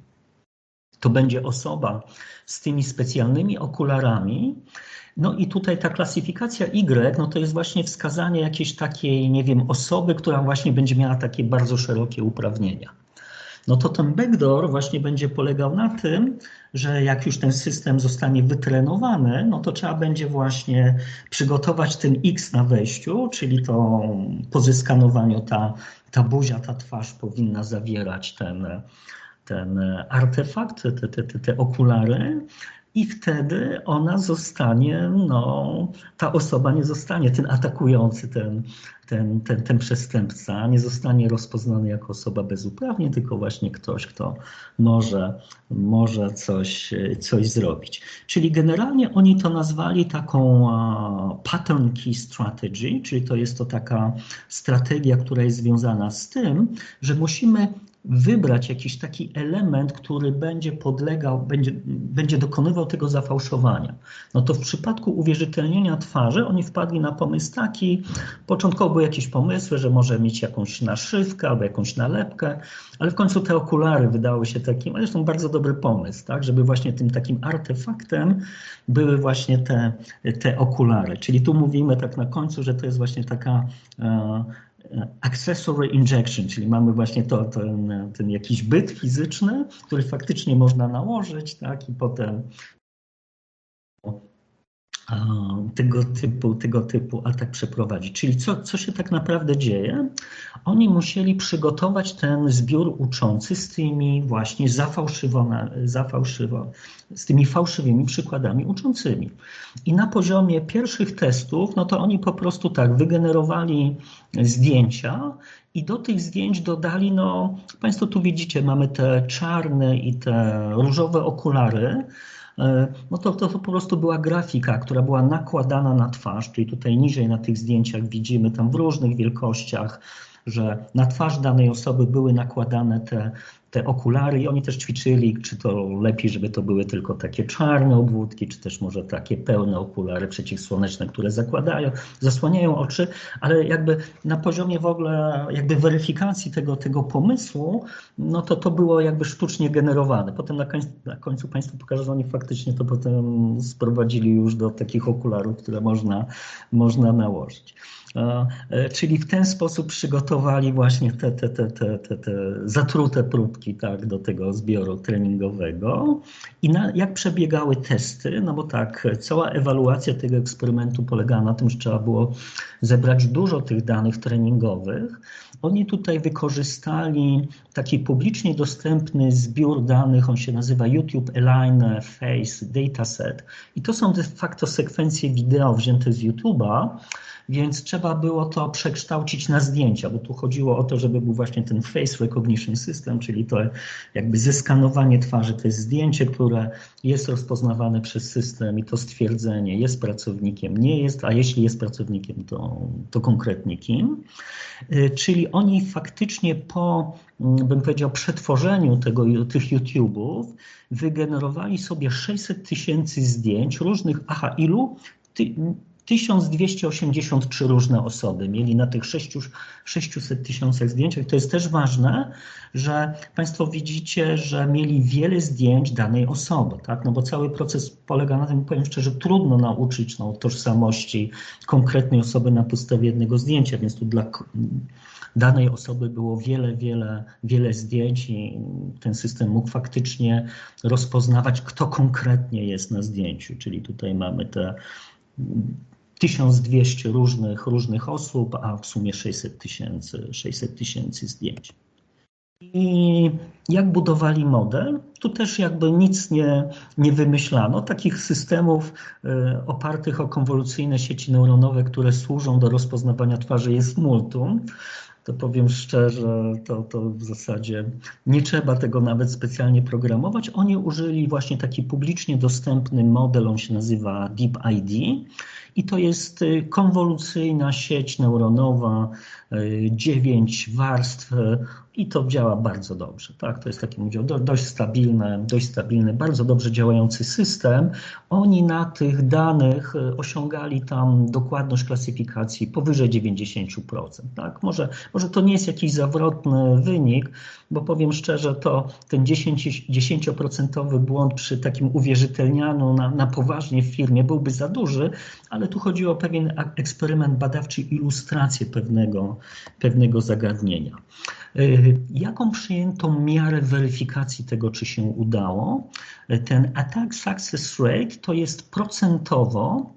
to będzie osoba z tymi specjalnymi okularami. No i tutaj ta klasyfikacja Y, no to jest właśnie wskazanie jakiejś takiej, nie wiem, osoby, która właśnie będzie miała takie bardzo szerokie uprawnienia. No to ten backdoor właśnie będzie polegał na tym, że jak już ten system zostanie wytrenowany, no to trzeba będzie właśnie przygotować ten X na wejściu, czyli to po zeskanowaniu ta, ta buzia, ta twarz powinna zawierać ten, ten artefakt, te, te, te, te okulary. I wtedy ona zostanie, no, ta osoba nie zostanie, ten atakujący, ten, ten, ten, ten przestępca nie zostanie rozpoznany jako osoba bez uprawnień, tylko właśnie ktoś, kto może, może coś, coś zrobić. Czyli generalnie oni to nazwali taką pattern key strategy, czyli to jest to taka strategia, która jest związana z tym, że musimy wybrać jakiś taki element, który będzie podlegał, będzie, będzie dokonywał tego zafałszowania. No to w przypadku uwierzytelnienia twarzy oni wpadli na pomysł taki, początkowo były jakieś pomysły, że może mieć jakąś naszywkę albo jakąś nalepkę, ale w końcu te okulary wydały się takim, ale zresztą bardzo dobry pomysł, tak, żeby właśnie tym takim artefaktem były właśnie te, te okulary. Czyli tu mówimy tak na końcu, że to jest właśnie taka e, accessory injection, czyli mamy właśnie to, ten, ten jakiś byt fizyczny, który faktycznie można nałożyć, tak, i potem tego typu, tego typu atak przeprowadzić. Czyli co, co się tak naprawdę dzieje? Oni musieli przygotować ten zbiór uczący z tymi właśnie zafałszywa, z tymi fałszywymi przykładami uczącymi. I na poziomie pierwszych testów, no to oni po prostu tak wygenerowali zdjęcia i do tych zdjęć dodali, no Państwo tu widzicie, mamy te czarne i te różowe okulary. No to, to, to po prostu była grafika, która była nakładana na twarz, czyli tutaj niżej na tych zdjęciach widzimy tam w różnych wielkościach, że na twarz danej osoby były nakładane te, te okulary i oni też ćwiczyli, czy to lepiej, żeby to były tylko takie czarne obwódki, czy też może takie pełne okulary przeciwsłoneczne, które zakładają, zasłaniają oczy, ale jakby na poziomie w ogóle jakby weryfikacji tego, tego pomysłu, no to to było jakby sztucznie generowane. Potem na końcu, na końcu Państwu pokażę, że oni faktycznie to potem sprowadzili już do takich okularów, które można, można nałożyć. Czyli w ten sposób przygotowali właśnie te, te, te, te, te, te zatrute próbki, tak, do tego zbioru treningowego. I na, jak przebiegały testy, no bo tak, cała ewaluacja tego eksperymentu polegała na tym, że trzeba było zebrać dużo tych danych treningowych. Oni tutaj wykorzystali taki publicznie dostępny zbiór danych, on się nazywa YouTube Align Face Dataset. I to są de facto sekwencje wideo wzięte z YouTube'a, więc trzeba było to przekształcić na zdjęcia, bo tu chodziło o to, żeby był właśnie ten Face Recognition System, czyli to jakby zeskanowanie twarzy, to jest zdjęcie, które jest rozpoznawane przez system i to stwierdzenie jest pracownikiem, nie jest, a jeśli jest pracownikiem, to, to konkretnie kim. Czyli oni faktycznie po, bym powiedział, przetworzeniu tego, tych YouTube'ów wygenerowali sobie sześćset tysięcy zdjęć różnych, aha, ilu? Ty, tysiąc dwieście osiemdziesiąt trzy różne osoby mieli na tych sześciuset tysiącach zdjęciach. To jest też ważne, że Państwo widzicie, że mieli wiele zdjęć danej osoby, tak? No bo cały proces polega na tym, powiem szczerze, trudno nauczyć no, tożsamości konkretnej osoby na podstawie jednego zdjęcia, więc tu dla danej osoby było wiele, wiele, wiele zdjęć i ten system mógł faktycznie rozpoznawać, kto konkretnie jest na zdjęciu, czyli tutaj mamy te tysiąc dwieście różnych, różnych osób, a w sumie sześćset tysięcy, sześćset tysięcy zdjęć. I jak budowali model? Tu też jakby nic nie, nie wymyślano. Takich systemów y, opartych o konwolucyjne sieci neuronowe, które służą do rozpoznawania twarzy, jest multum. To powiem szczerze, to, to w zasadzie nie trzeba tego nawet specjalnie programować. Oni użyli właśnie taki publicznie dostępny model, on się nazywa DeepID i to jest konwolucyjna sieć neuronowa, dziewięć warstw i to działa bardzo dobrze. Tak? To jest taki dość stabilny, dość stabilny, bardzo dobrze działający system. Oni na tych danych osiągali tam dokładność klasyfikacji powyżej dziewięćdziesiąt procent. Tak? Może, może to nie jest jakiś zawrotny wynik, bo powiem szczerze, to ten dziesięcioprocentowy błąd przy takim uwierzytelnianiu na, na poważnie w firmie byłby za duży, ale tu chodzi o pewien eksperyment badawczy, ilustrację pewnego, pewnego zagadnienia. Jaką przyjęto miarę weryfikacji tego, czy się udało? Ten attack success rate to jest procentowo,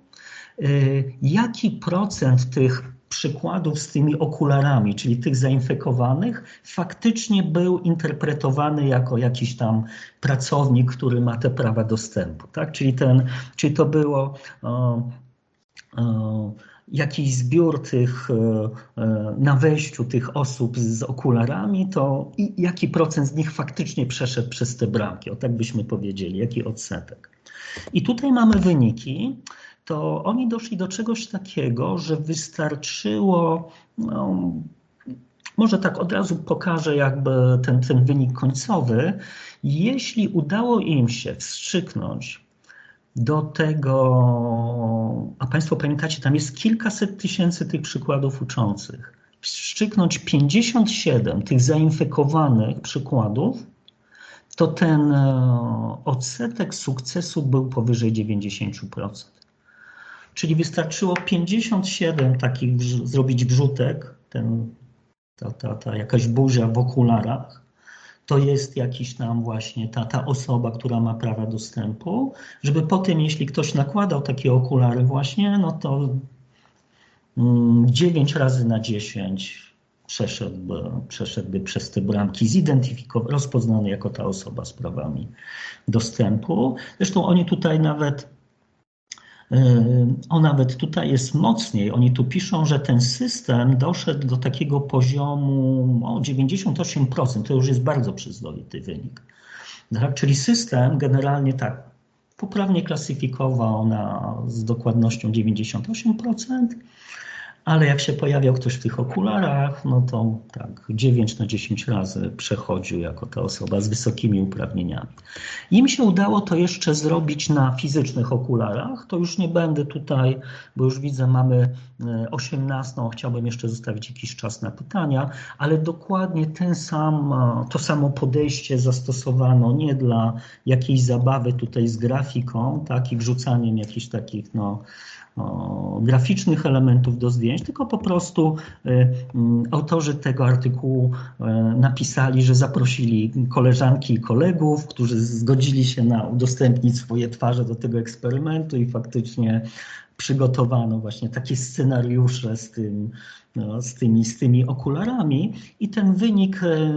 jaki procent tych przykładów z tymi okularami, czyli tych zainfekowanych, faktycznie był interpretowany jako jakiś tam pracownik, który ma te prawa dostępu. Tak? Czyli, ten, czyli to było o, o, jakiś zbiór tych na wejściu tych osób z okularami, to i jaki procent z nich faktycznie przeszedł przez te bramki, o tak byśmy powiedzieli, jaki odsetek. I tutaj mamy wyniki. To oni doszli do czegoś takiego, że wystarczyło, no, może tak od razu pokażę jakby ten, ten wynik końcowy, jeśli udało im się wstrzyknąć do tego, a Państwo pamiętacie, tam jest kilkaset tysięcy tych przykładów uczących, wstrzyknąć pięćdziesiąt siedem tych zainfekowanych przykładów, to ten odsetek sukcesu był powyżej dziewięćdziesiąt procent. Czyli wystarczyło pięćdziesiąt siedem takich wrz- zrobić wrzutek, ten, ta, ta, ta jakaś buzia w okularach, to jest jakiś tam właśnie ta, ta osoba, która ma prawa dostępu, żeby potem, jeśli ktoś nakładał takie okulary właśnie, no to mm, dziewięć razy na dziesięć przeszedłby, przeszedłby przez te bramki, zidentyfikowany, rozpoznany jako ta osoba z prawami dostępu. Zresztą oni tutaj nawet On nawet tutaj jest mocniej. Oni tu piszą, że ten system doszedł do takiego poziomu o dziewięćdziesiąt osiem procent. To już jest bardzo przyzwoity wynik. Tak? Czyli system generalnie tak poprawnie klasyfikował na, z dokładnością dziewięćdziesiąt osiem procent, ale jak się pojawiał ktoś w tych okularach, no to tak dziewięć na dziesięć razy przechodził jako ta osoba z wysokimi uprawnieniami. Im się udało to jeszcze zrobić na fizycznych okularach, to już nie będę tutaj, bo już widzę, mamy osiemnastą, chciałbym jeszcze zostawić jakiś czas na pytania, ale dokładnie ten sam, to samo podejście zastosowano nie dla jakiejś zabawy tutaj z grafiką, tak, i wrzucaniem jakichś takich no, o, graficznych elementów do zdjęć, tylko po prostu y, y, autorzy tego artykułu y, napisali, że zaprosili koleżanki i kolegów, którzy zgodzili się na udostępnić swoje twarze do tego eksperymentu i faktycznie przygotowano właśnie takie scenariusze z, tym, no, z, tymi, z tymi okularami i ten wynik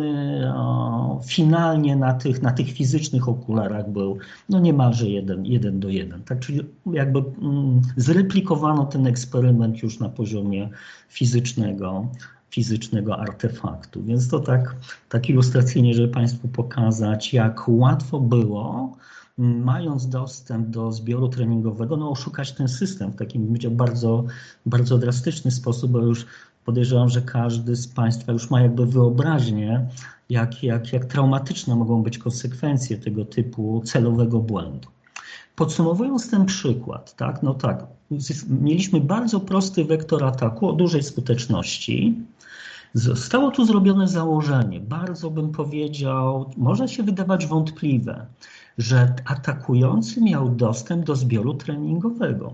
no, finalnie na tych, na tych fizycznych okularach był no, niemalże jeden, jeden do jeden. Tak? Czyli jakby mm, zreplikowano ten eksperyment już na poziomie fizycznego, fizycznego artefaktu. Więc to tak, tak ilustracyjnie, żeby Państwu pokazać, jak łatwo było, mając dostęp do zbioru treningowego, no oszukać ten system w takim bardzo, bardzo drastyczny sposób, bo już podejrzewam, że każdy z Państwa już ma jakby wyobraźnię, jak, jak, jak traumatyczne mogą być konsekwencje tego typu celowego błędu. Podsumowując ten przykład, tak, no tak, mieliśmy bardzo prosty wektor ataku o dużej skuteczności. Zostało tu zrobione założenie, bardzo bym powiedział, może się wydawać wątpliwe, że atakujący miał dostęp do zbioru treningowego.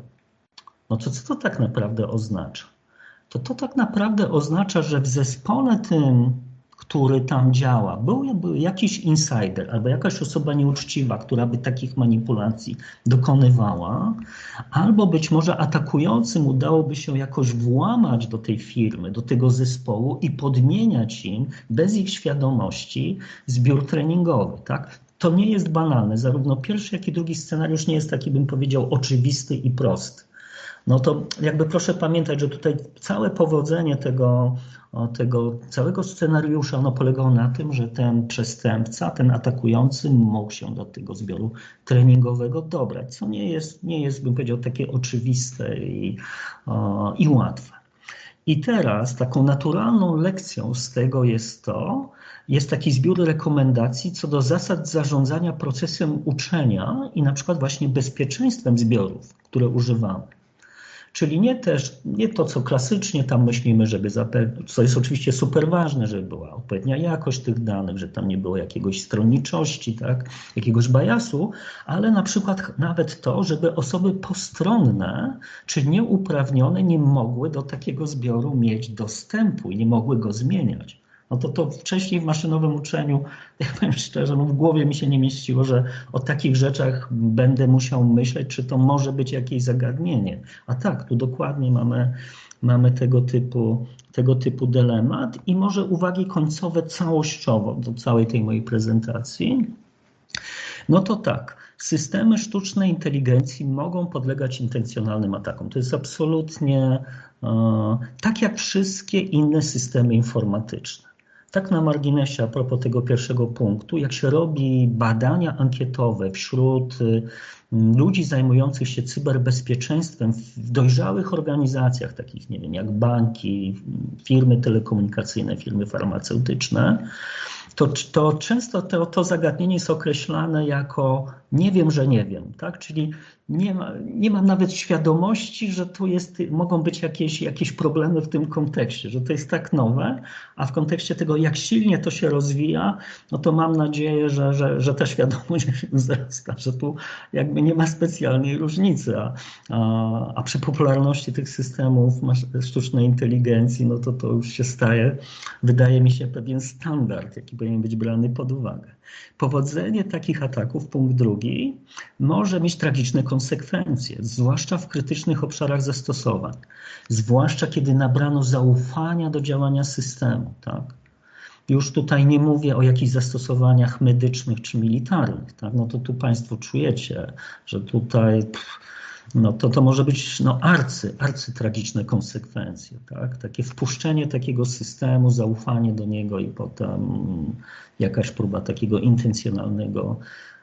No to co to tak naprawdę oznacza? To to tak naprawdę oznacza, że w zespole tym, który tam działa, był, był jakiś insider albo jakaś osoba nieuczciwa, która by takich manipulacji dokonywała, albo być może atakującym udałoby się jakoś włamać do tej firmy, do tego zespołu i podmieniać im bez ich świadomości zbiór treningowy. Tak? To nie jest banalne. Zarówno pierwszy, jak i drugi scenariusz nie jest taki, bym powiedział, oczywisty i prosty. No to jakby proszę pamiętać, że tutaj całe powodzenie tego, tego całego scenariusza ono polegało na tym, że ten przestępca, ten atakujący mógł się do tego zbioru treningowego dobrać, co nie jest, nie jest bym powiedział, takie oczywiste i, o, i łatwe. I teraz taką naturalną lekcją z tego jest to, jest taki zbiór rekomendacji co do zasad zarządzania procesem uczenia i na przykład właśnie bezpieczeństwem zbiorów, które używamy. Czyli nie też, nie to, co klasycznie tam myślimy, żeby zapewnić, co jest oczywiście super ważne, żeby była odpowiednia jakość tych danych, że tam nie było jakiegoś stronniczości, tak, jakiegoś biasu, ale na przykład nawet to, żeby osoby postronne czy nieuprawnione nie mogły do takiego zbioru mieć dostępu i nie mogły go zmieniać. No to to wcześniej w maszynowym uczeniu, ja powiem szczerze, no w głowie mi się nie mieściło, że o takich rzeczach będę musiał myśleć, czy to może być jakieś zagadnienie. A tak, tu dokładnie mamy, mamy tego typu, tego typu dylemat i może uwagi końcowe całościowo do całej tej mojej prezentacji. No to tak, systemy sztucznej inteligencji mogą podlegać intencjonalnym atakom. To jest absolutnie e, tak jak wszystkie inne systemy informatyczne. Tak na marginesie, a propos tego pierwszego punktu, jak się robi badania ankietowe wśród ludzi zajmujących się cyberbezpieczeństwem w dojrzałych organizacjach, takich nie wiem, jak banki, firmy telekomunikacyjne, firmy farmaceutyczne, to, to często to, to zagadnienie jest określane jako nie wiem, że nie wiem, tak? Czyli nie, ma, nie mam nawet świadomości, że tu jest, mogą być jakieś, jakieś problemy w tym kontekście, że to jest tak nowe, a w kontekście tego, jak silnie to się rozwija, no to mam nadzieję, że, że, że ta świadomość wzrasta, że tu jakby nie ma specjalnej różnicy, a, a, a przy popularności tych systemów sztucznej inteligencji, no to to już się staje, wydaje mi się, pewien standard, jaki powinien być brany pod uwagę. Powodzenie takich ataków, punkt drugi, może mieć tragiczne konsekwencje, zwłaszcza w krytycznych obszarach zastosowań, zwłaszcza kiedy nabrano zaufania do działania systemu. Tak? Już tutaj nie mówię o jakichś zastosowaniach medycznych czy militarnych. Tak? No to tu Państwo czujecie, że tutaj pff, no to, to może być no, arcy, arcytragiczne konsekwencje. Tak? Takie wpuszczenie takiego systemu, zaufanie do niego i potem jakaś próba takiego intencjonalnego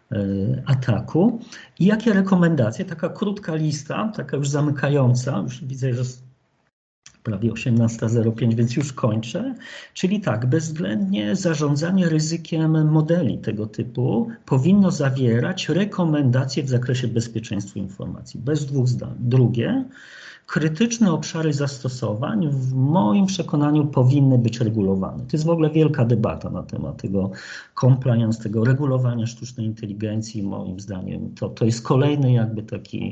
y, ataku. I jakie rekomendacje? Taka krótka lista, taka już zamykająca, już widzę, że prawie osiemnasta zero pięć, więc już kończę. Czyli tak, bezwzględnie zarządzanie ryzykiem modeli tego typu powinno zawierać rekomendacje w zakresie bezpieczeństwa informacji, bez dwóch zdań. Drugie, krytyczne obszary zastosowań w moim przekonaniu powinny być regulowane. To jest w ogóle wielka debata na temat tego compliance, tego regulowania sztucznej inteligencji. Moim zdaniem to, to jest kolejny jakby taki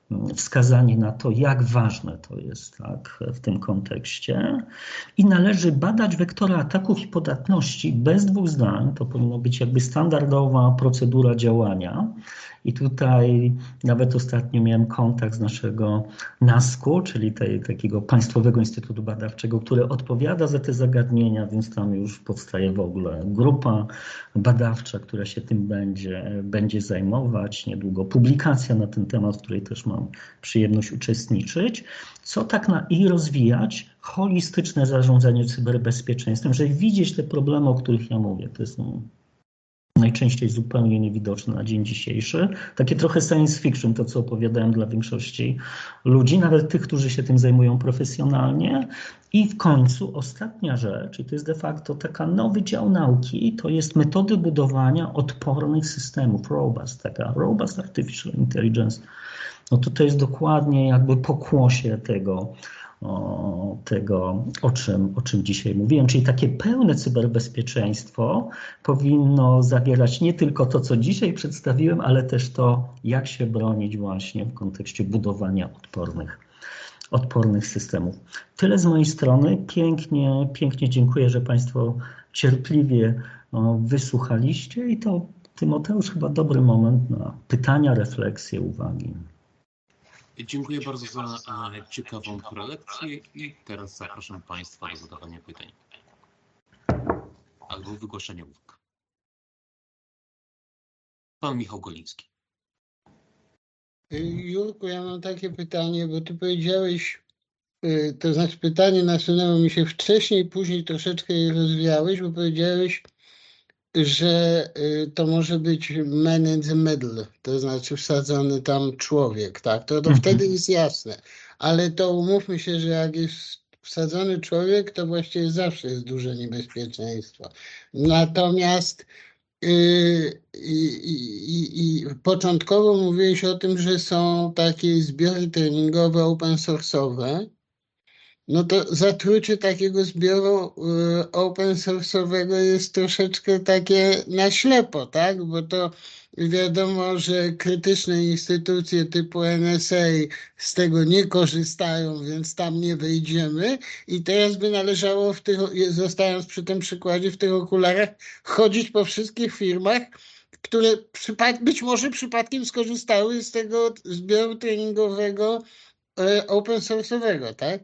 wskazanie na to, jak ważne to jest, tak, w tym kontekście. I należy badać wektory ataków i podatności bez dwóch zdań. To powinno być jakby standardowa procedura działania. I tutaj nawet ostatnio miałem kontakt z naszego nasku, czyli tej, takiego Państwowego Instytutu Badawczego, który odpowiada za te zagadnienia, więc tam już powstaje w ogóle grupa badawcza, która się tym będzie, będzie zajmować. Niedługo publikacja na ten temat, w której też mam przyjemność uczestniczyć. Co tak na i rozwijać holistyczne zarządzanie cyberbezpieczeństwem, żeby widzieć te problemy, o których ja mówię. To jest no, najczęściej zupełnie niewidoczne na dzień dzisiejszy. Takie trochę science fiction, to co opowiadałem dla większości ludzi, nawet tych, którzy się tym zajmują profesjonalnie. I w końcu ostatnia rzecz, i to jest de facto taka nowy dział nauki, to jest metody budowania odpornych systemów, robust, taka robust artificial intelligence. No to to jest dokładnie jakby pokłosie tego, O, tego, o czym, o czym dzisiaj mówiłem. Czyli takie pełne cyberbezpieczeństwo powinno zawierać nie tylko to, co dzisiaj przedstawiłem, ale też to, jak się bronić właśnie w kontekście budowania odpornych, odpornych systemów. Tyle z mojej strony. Pięknie, pięknie dziękuję, że Państwo cierpliwie o, wysłuchaliście i to, Tymoteusz, chyba dobry moment na pytania, refleksje, uwagi. Dziękuję bardzo za ciekawą prelekcję i teraz zapraszam Państwa do zadawania pytań albo wygłoszenia uwag. Pan Michał Goliński. Jurku, ja mam takie pytanie, bo Ty powiedziałeś, to znaczy pytanie nasunęło mi się wcześniej, później troszeczkę je rozwijałeś, bo powiedziałeś, że to może być man in the middle, to znaczy wsadzony tam człowiek, tak? To, to mhm. wtedy jest jasne. Ale to umówmy się, że jak jest wsadzony człowiek, to właściwie zawsze jest duże niebezpieczeństwo. Natomiast yy, i, i, i początkowo mówiłeś o tym, że są takie zbiory treningowe open source'owe. No to zatrucie takiego zbioru y, open source'owego jest troszeczkę takie na ślepo, tak? Bo to wiadomo, że krytyczne instytucje typu N S A z tego nie korzystają, więc tam nie wejdziemy. I teraz by należało, w tych, zostając przy tym przykładzie, w tych okularach chodzić po wszystkich firmach, które przypad- być może przypadkiem skorzystały z tego zbioru treningowego y, open source'owego, tak?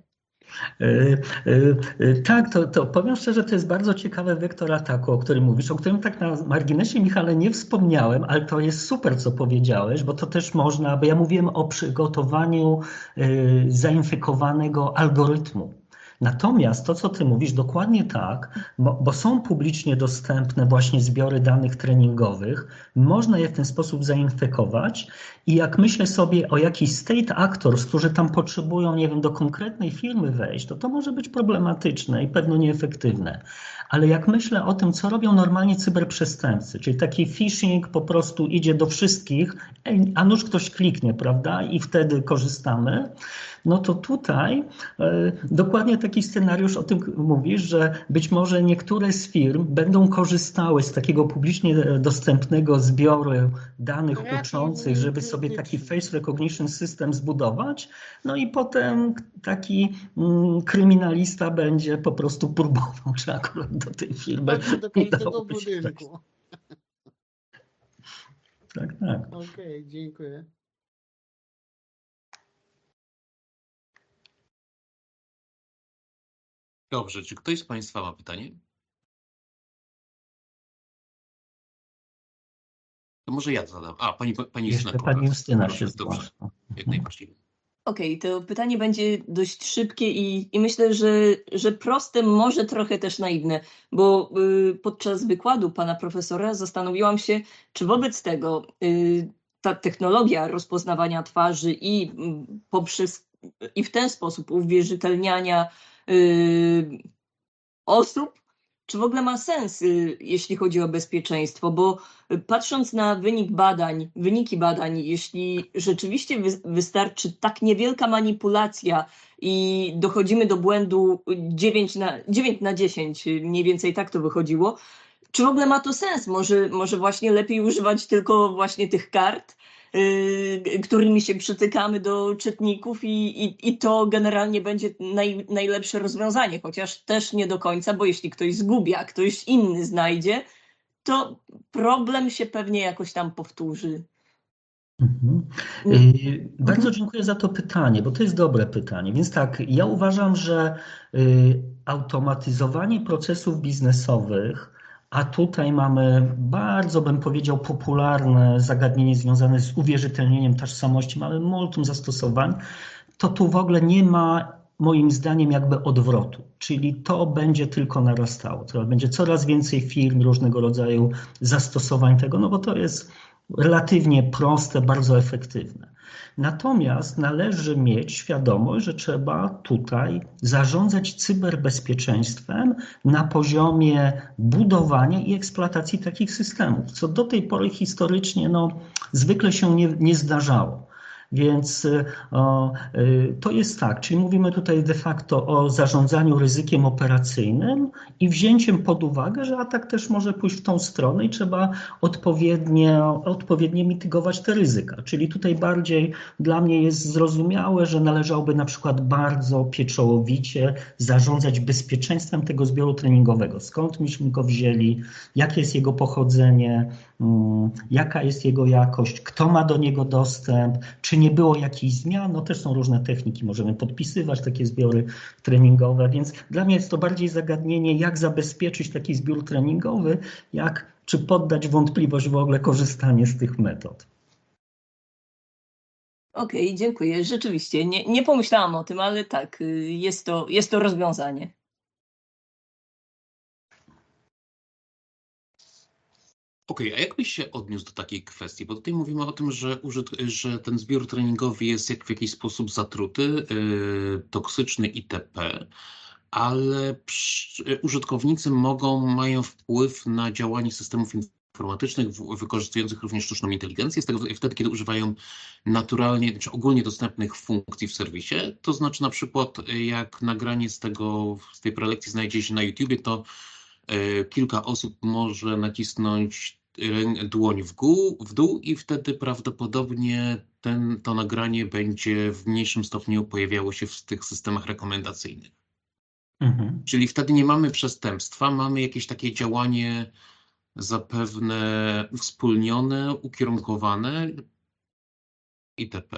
Tak, to, to powiem szczerze, to jest bardzo ciekawy wektor ataku, o którym mówisz, o którym tak na marginesie, Michale, nie wspomniałem, ale to jest super, co powiedziałeś, bo to też można, bo ja mówiłem o przygotowaniu zainfekowanego algorytmu. Natomiast to, co ty mówisz, dokładnie tak, bo, bo są publicznie dostępne właśnie zbiory danych treningowych, można je w ten sposób zainfekować i jak myślę sobie o jakichś state actors, którzy tam potrzebują, nie wiem, do konkretnej firmy wejść, to to może być problematyczne i pewno nieefektywne. Ale jak myślę o tym, co robią normalnie cyberprzestępcy, czyli taki phishing po prostu idzie do wszystkich, a nuż ktoś kliknie, prawda, i wtedy korzystamy, no to tutaj e, dokładnie taki scenariusz o tym mówisz, że być może niektóre z firm będą korzystały z takiego publicznie dostępnego zbioru danych uczących, żeby sobie taki face recognition system zbudować, no i potem taki mm, kryminalista będzie po prostu próbował, czy akurat do tej firmy do każdego budynku. Tak, tak. Okej, okay, dziękuję. Dobrze, czy ktoś z Państwa ma pytanie? To może ja zadam. A, pani, pani Jeszcze Justyna. Pani Justyna się zgłasza. Jak najbardziej. Okej, okay, to pytanie będzie dość szybkie i, i myślę, że, że proste, może trochę też naiwne, bo y, podczas wykładu pana profesora zastanowiłam się, czy wobec tego y, ta technologia rozpoznawania twarzy i y, poprzez i w ten sposób uwierzytelniania y, osób, czy w ogóle ma sens, y, jeśli chodzi o bezpieczeństwo, bo y, patrząc na wynik badań, wyniki badań, jeśli rzeczywiście wy, wystarczy tak niewielka manipulacja i dochodzimy do błędu dziewięć na dziesięć, mniej więcej tak to wychodziło, czy w ogóle ma to sens? Może, może właśnie lepiej używać tylko właśnie tych kart yy, którymi się przytykamy do czytników i, i, i to generalnie będzie naj, najlepsze rozwiązanie, chociaż też nie do końca, bo jeśli ktoś zgubi, a ktoś inny znajdzie, to problem się pewnie jakoś tam powtórzy. Mhm. Y, Bardzo dziękuję za to pytanie, bo to jest dobre pytanie. Więc tak, ja uważam, że y, automatyzowanie procesów biznesowych, a tutaj mamy bardzo, bym powiedział, popularne zagadnienie związane z uwierzytelnieniem tożsamości, mamy multum zastosowań, to tu w ogóle nie ma moim zdaniem jakby odwrotu, czyli to będzie tylko narastało, to będzie coraz więcej firm, różnego rodzaju zastosowań tego, no bo to jest relatywnie proste, bardzo efektywne. Natomiast należy mieć świadomość, że trzeba tutaj zarządzać cyberbezpieczeństwem na poziomie budowania i eksploatacji takich systemów, co do tej pory historycznie no, zwykle się nie, nie zdarzało. Więc o, to jest tak, czyli mówimy tutaj de facto o zarządzaniu ryzykiem operacyjnym i wzięciem pod uwagę, że atak też może pójść w tą stronę i trzeba odpowiednio, odpowiednio mitygować te ryzyka. Czyli tutaj bardziej dla mnie jest zrozumiałe, że należałoby na przykład bardzo pieczołowicie zarządzać bezpieczeństwem tego zbioru treningowego. Skąd myśmy go wzięli, jakie jest jego pochodzenie, jaka jest jego jakość, kto ma do niego dostęp, czy nie było jakichś zmian, no też są różne techniki, możemy podpisywać takie zbiory treningowe, więc dla mnie jest to bardziej zagadnienie, jak zabezpieczyć taki zbiór treningowy, jak czy poddać wątpliwość w ogóle korzystanie z tych metod. Okej, okay, dziękuję. Rzeczywiście, nie, nie pomyślałam o tym, ale tak, jest to, jest to rozwiązanie. Okej, okay, a jak byś się odniósł do takiej kwestii? Bo tutaj mówimy o tym, że, użyt- że ten zbiór treningowy jest jak w jakiś sposób zatruty, yy, toksyczny itp., ale przy, użytkownicy mogą, mają wpływ na działanie systemów informatycznych w, wykorzystujących również sztuczną inteligencję, z tego, wtedy, kiedy używają naturalnie, czy ogólnie dostępnych funkcji w serwisie. To znaczy na przykład jak nagranie z, tego, z tej prelekcji znajdzie się na YouTubie, to yy, kilka osób może nacisnąć dłoń w, gół, w dół i wtedy prawdopodobnie ten, to nagranie będzie w mniejszym stopniu pojawiało się w tych systemach rekomendacyjnych. Mhm. Czyli wtedy nie mamy przestępstwa, mamy jakieś takie działanie zapewne wspólnione, ukierunkowane itp.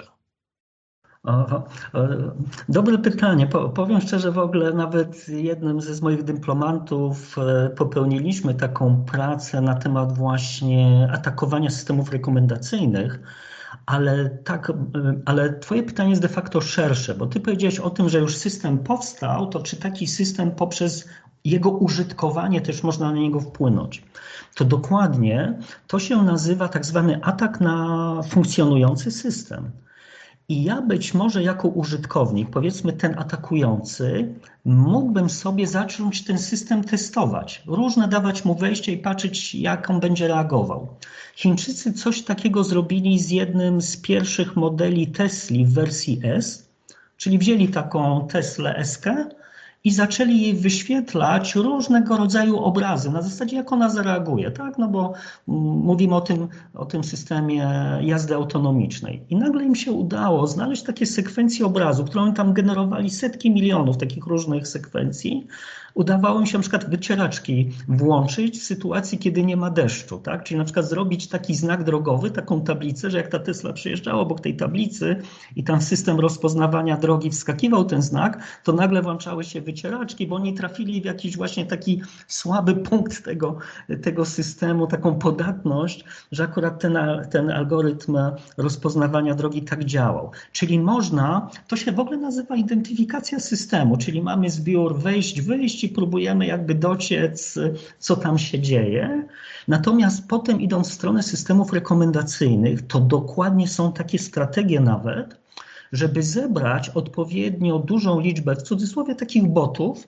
Aha. Dobre pytanie. Powiem szczerze, w ogóle nawet jednym ze moich dyplomantów popełniliśmy taką pracę na temat właśnie atakowania systemów rekomendacyjnych, ale tak, ale twoje pytanie jest de facto szersze, bo ty powiedziałeś o tym, że już system powstał, to czy taki system poprzez jego użytkowanie też można na niego wpłynąć? To dokładnie to się nazywa tak zwany atak na funkcjonujący system. I ja być może jako użytkownik, powiedzmy ten atakujący, mógłbym sobie zacząć ten system testować, różne dawać mu wejście i patrzeć, jak on będzie reagował. Chińczycy coś takiego zrobili z jednym z pierwszych modeli Tesli w wersji S, czyli wzięli taką Teslę S K i zaczęli jej wyświetlać różnego rodzaju obrazy na zasadzie, jak ona zareaguje, tak? No bo mówimy o tym, o tym systemie jazdy autonomicznej. I nagle im się udało znaleźć takie sekwencje obrazu, które oni tam generowali setki milionów takich różnych sekwencji. Udawało im się na przykład wycieraczki włączyć w sytuacji, kiedy nie ma deszczu, tak? Czyli na przykład zrobić taki znak drogowy, taką tablicę, że jak ta Tesla przejeżdżała obok tej tablicy i tam system rozpoznawania drogi wskakiwał ten znak, to nagle włączały się wycieraczki, bo oni trafili w jakiś właśnie taki słaby punkt tego, tego systemu, taką podatność, że akurat ten, ten algorytm rozpoznawania drogi tak działał. Czyli można, to się w ogóle nazywa identyfikacja systemu, czyli mamy zbiór wejść, wyjść i próbujemy jakby dociec, co tam się dzieje. Natomiast potem idąc w stronę systemów rekomendacyjnych, to dokładnie są takie strategie nawet, żeby zebrać odpowiednio dużą liczbę, w cudzysłowie, takich botów,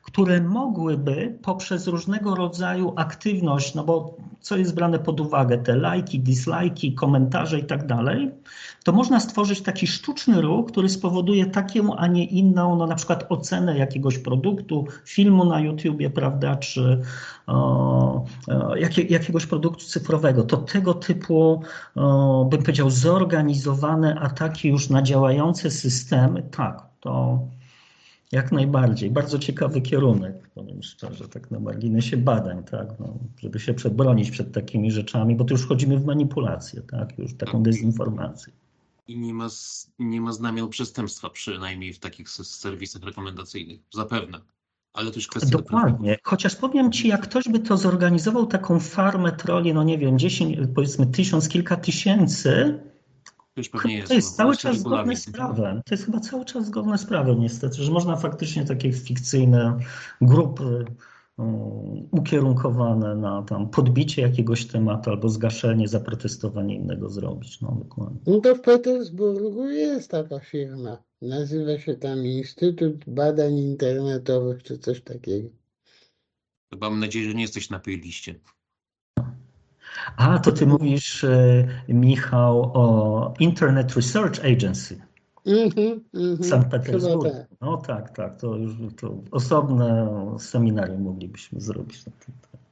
które mogłyby poprzez różnego rodzaju aktywność, no bo co jest brane pod uwagę, te lajki, dislajki, komentarze i tak dalej, to można stworzyć taki sztuczny ruch, który spowoduje taką, a nie inną, no na przykład ocenę jakiegoś produktu, filmu na YouTubie, prawda, czy o, o, jakie, jakiegoś produktu cyfrowego. To tego typu, o, bym powiedział, zorganizowane ataki już na działające systemy, tak, to jak najbardziej. Bardzo ciekawy kierunek, powiem szczerze, tak na marginesie badań, tak, no, żeby się bronić przed takimi rzeczami, bo to już wchodzimy w manipulację, tak, już taką dezinformację. I nie ma, z- nie ma znamion przestępstwa, przynajmniej w takich s- serwisach rekomendacyjnych. Zapewne. Ale to już kwestia do Dokładnie. Chociaż powiem Ci, jak ktoś by to zorganizował, taką farmę troli, no nie wiem, dziesięć, powiedzmy tysiąc, kilka tysięcy, To już pewnie jest. to jest no, cały jest to czas zgodne regularnie. z prawem. To jest chyba cały czas zgodne z prawem niestety, że można faktycznie takie fikcyjne grupy um, ukierunkowane na tam podbicie jakiegoś tematu albo zgaszenie, zaprotestowanie innego zrobić. No dokładnie. No to w Petersburgu jest taka firma. Nazywa się tam Instytut Badań Internetowych czy coś takiego. Chyba mam nadzieję, że nie jesteś na playliście. A, to ty mówisz, e, Michał, o Internet Research Agency. Mhm, mhm, Sankt chyba Petersburg. tak. No tak, tak, to już to osobne seminarium moglibyśmy zrobić na ten temat.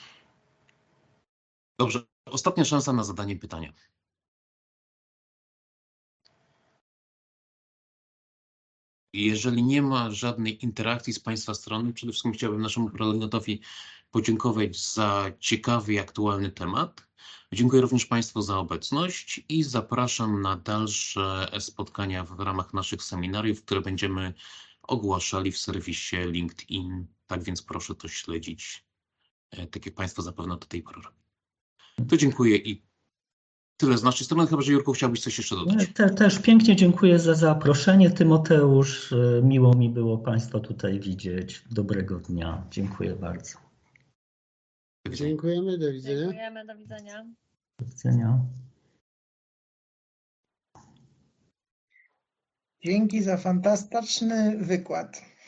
Dobrze. Ostatnia szansa na zadanie pytania. Jeżeli nie ma żadnej interakcji z Państwa strony, przede wszystkim chciałbym naszemu prelegatowi podziękować za ciekawy i aktualny temat. Dziękuję również Państwu za obecność i zapraszam na dalsze spotkania w ramach naszych seminariów, które będziemy ogłaszali w serwisie LinkedIn. Tak więc proszę to śledzić, e, tak jak Państwo zapewne do tej pory robią. To dziękuję i tyle z naszej strony, chyba że Jurku chciałbyś coś jeszcze dodać. Te, też pięknie dziękuję za zaproszenie, Tymoteusz. Miło mi było Państwa tutaj widzieć. Dobrego dnia. Dziękuję bardzo. Do widzenia. Dziękujemy, do widzenia. Dziękujemy, do widzenia. Do widzenia. Dzięki za fantastyczny wykład.